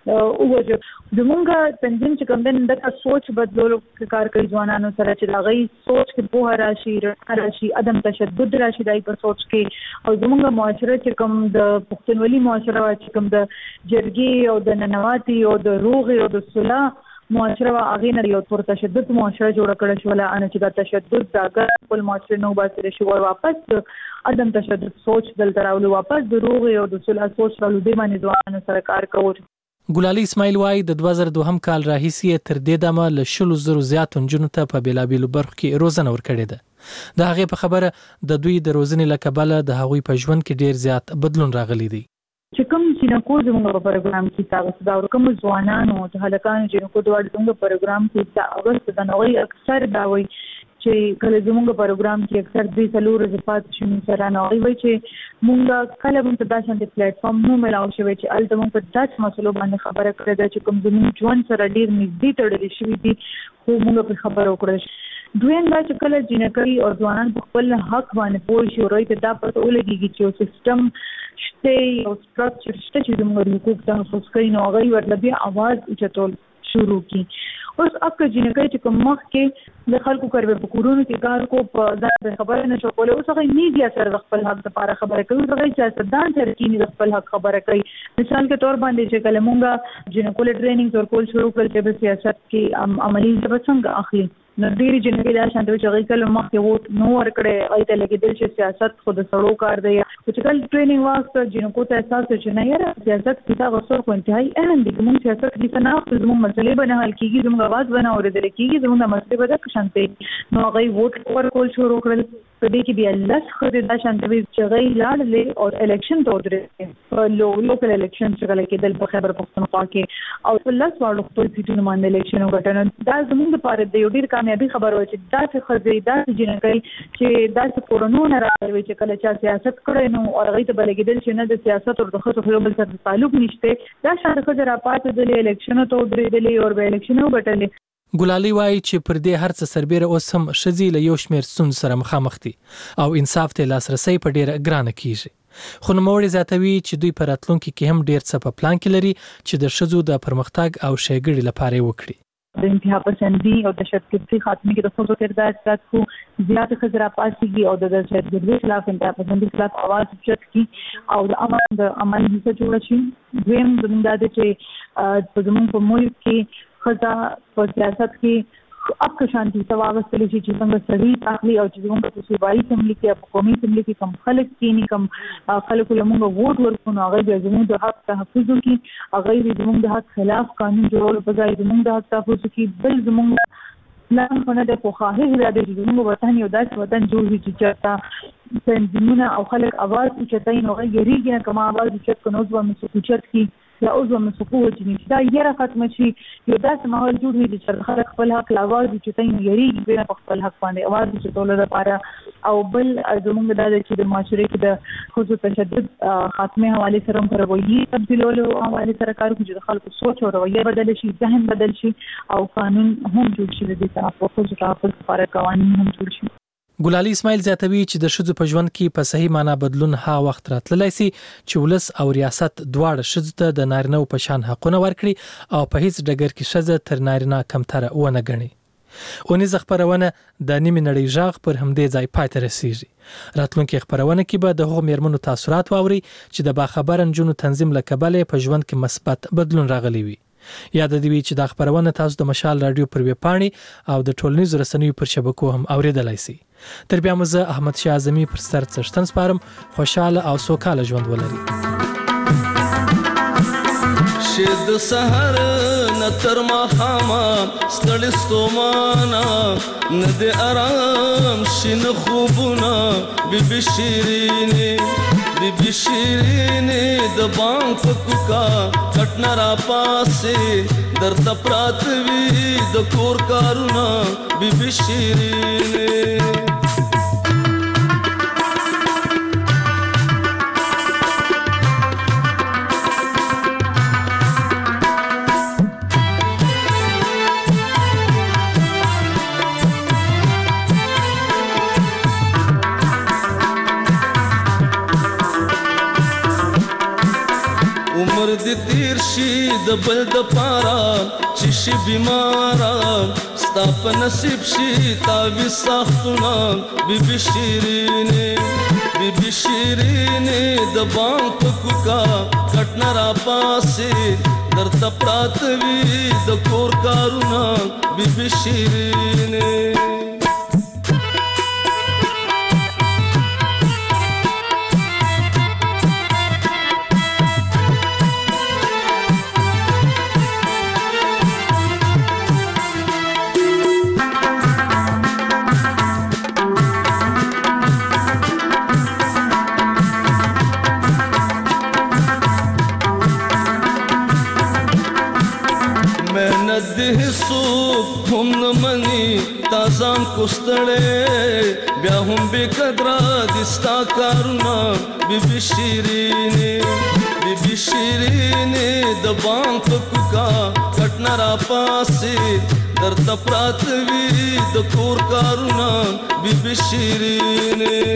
وګورئ زمونږ تنظیم چې کوم د د سوچ بدلولو کار کوي ځوانانو سره چې دا غي سوچ کې په راشي راشي عدم تشدد راشي دای په سوچ کې او زمونږ معاشره چې کوم د پښتونولي معاشره چې کوم د جرګي او د ننواتي او د روغ او د صلح معاشره هغه نه یو پر تشدد معاشره جوړ کړل شو ولا ان چې دا تشدد دا خپل معاشره نو باسي شو واپس عدم تشدد سوچ دل تراول واپس د روغ او د صلح سوچ راولو د باندې ځوانانو سره کار کوي. ګلالي اسماعیل وای د دوه زره دوه کال راهیسي تر دې دمه له شلو زرو زیات نجونو ته په بیلابیلو برخو کې روزنه ورکړې ده. د هغې په خبره د دوی د روزنې له کبله د هغوی په ژوند کې ډیر زیات بدلون راغلی دی. چې کوم جنکو زموږ په پروګرام کې تاسو دا کوم ځوانانو او هلکانو جنکو د وړاندې پروګرام کې دا اول د نوې اکثر دا وایي چې کله زموږ پروګرام کې اکثر دې سلور رضافات شنو سره نه وایي چې مونږ کله هم ته داسې د پلیټ فارم نو ملاو شوی چې الته مونږ په داسې مسلو باندې خبره کړې ده چې کوم زموږ ژوند سره ډیر نږدې تړلې شوی دي خو مونږ په خبرو کړو. دویم دا چې کله جنکۍ او ځوانان په خپل حق باندې پوه شي ورته دا پته ولګي چې سیستم شته او سټرکچر شته چې زموږ حقوق تحفظ کوي نو هغه ورته بیا आवाज اوچتول شروع کی. اوس اکه جنکۍ چې کوم مخ کې د خلکو کړو په کورونو کې کار کو په ځان خبره نشو کولای اوس هغه میډیا سره خپل حق لپاره خبره کوي هغه سیاستدان سره کې خپل حق خبره کوي. مثال کے طور باندې چې کله مونږه جنکو له ټریننګ ورکول شروع کړل چې په سیاست کې عملی څنګه اخلي نو ډیری جنګي دا شانته چې هغه کله مخکې ووټ نو ورکړي هغه ته لګیدل چې سیاست خود سړو کار دی چې کله ټریننګ واسطه جنکو ته احساس چې نه یاره سیاست کې دا غوښتل خو انتهایی اهم دي کوم سیاست کې نه خپل موږ مسلې بنه حل کیږي زموږ आवाज بنه اورېدل کیږي زموږ مسلې به د شانته نو هغه ووټ ورکول شروع کړل په دې کې بیا لږ خو د شانته چې هغه لاړلې او الیکشن ته ودرېدل لو لوکل الیکشن چې کله کې د په خبر پښتونخوا کې او ولس واړو خپل سیټونو باندې الیکشن وګټل دا زموږ لپاره د یو ډیر کامیابی خبر و چې داسې خزې داسې جنکۍ چې داسې کورونونه راغلي چې کله چا سیاست کړی نو او هغې ته به لګېدل چې نه د سیاست او د ښځو یو بل سره تعلق نشته دا شانته ښځې راپاڅېدلې الیکشنو ته ودرېدلې او به الیکشن وګټلې. ګلالي وایي چې پر دې هر څه سربیره اوس هم ښځې له یو شمېر ستونزو سره مخامخ دي او انصاف ته لاسرسی په ډېره ګرانه کیږي. خو نوموړی زیاتوي چې دوی په راتلونکي کې هم ډېر څه په پلان کې لري چې د ښځو د پرمختګ او ښېګړې لپاره یې وکړي. د انتها پسندي او د تشدد خاتمه کې د ښځو کردار زیات خو زیات ښځې راپاڅېږي او د تشدد خلاف انتها پسندي خلاف آواز اوچت کړي او د امن د عمل حصه جوړه شي. دویم زموږ دا دی چې زموږ په ملک کې ښځه په سیاست کې اب که شانتي تواغستلی شي چې څنګه سړي اخلي او چې موږ په صوبایي اسمبلی کې په قومي اسمبلی کې کم خلک کینی کم خلکو له موږ ووټ ورکړو هغه د زموږ د حق تحفظ کوي هغه د زموږ د حق خلاف قانون جوړول په ځای زموږ د حق تحفظ کوي بل زموږ پلان خو نه د خواهش لري چې زموږ وطن یو داسې وطن جوړ شي چې چېرته تنظیمونه او خلک اواز اوچتوي نو هغه یریږي نه کوم اواز اوچت کنو ځو مې اوچت کی یا عضو من سقوط چې دا یې را ختم شي یو داسې ماحول جوړ وي چې خلک خپل حق لاواز چې تاین یریږي بیا په خپل حق باندې اواز چې ټول لپاره او بل زموږ د چې د معاشري کې د خصوصي تشدد خاتمه حواله سره هم رویي تبدیلولو حواله سره کار کوي چې خلکو سوچ او رویه بدل شي ذهن بدل شي او قانون هم جوړ شي د تحفظ تحفظ لپاره قوانين هم جوړ شي. ګلالي اسماعیل زیاتوي چې د ښځو په ژوند کې په صحیح معنا بدلون ها وخت راتللی سي چې ولس او ریاست دواړه ښځو ته د نارینه په شان حقونه ورکړي او په هیڅ ډګر کې ښځه تر نارینه کمتره ونه ګڼي. اونیزه خبرونه د نیمې نړۍ ژغ پر همدې ځای پای ته رسیږي. راتلونکي خبرونه کې به د هغو میرمنو تاثرات واوري چې د باخبره نجونو تنظیم له کبله په ژوند کې مثبت بدلون راغلی وي. یاد دې وي چې دا خبرونه تاسو د مشال رادیو پر ویب پاڼې او د ټولنیزو رسنیو پر شبکو هم اوریدلای شئ. تر بیا مو زه احمد شاه اعظمي پر سر څښتن سپارم. خوشاله او سوکاله ژوند ولرئ. شد سحر نتر مخاما ستړي ستومانا نه د آرام شین خوبونه بیبي شیرینې بیبي شیرینې د بام فکوکا کټ نه را پاسې درته پرات وي د کور کارونه بیبي شیرینې د تیر شي د بل د پارا چې شي بیمارا ستا په نصیب شي تاوي سختونه بیبي شیرینې بیبي شیرینې د بانک په کوکا کټنه را پاسې درته پراته وي د کور کارونه بیبي شیرینې هم نه مني تازان کوستړې بیا هم به قدر د ستا کارونه بیبي شیرینې بیبي شیرینې د بانک کوکا کټنه را پاسې درته پراته وي د کور کارونه بیبي شیرینې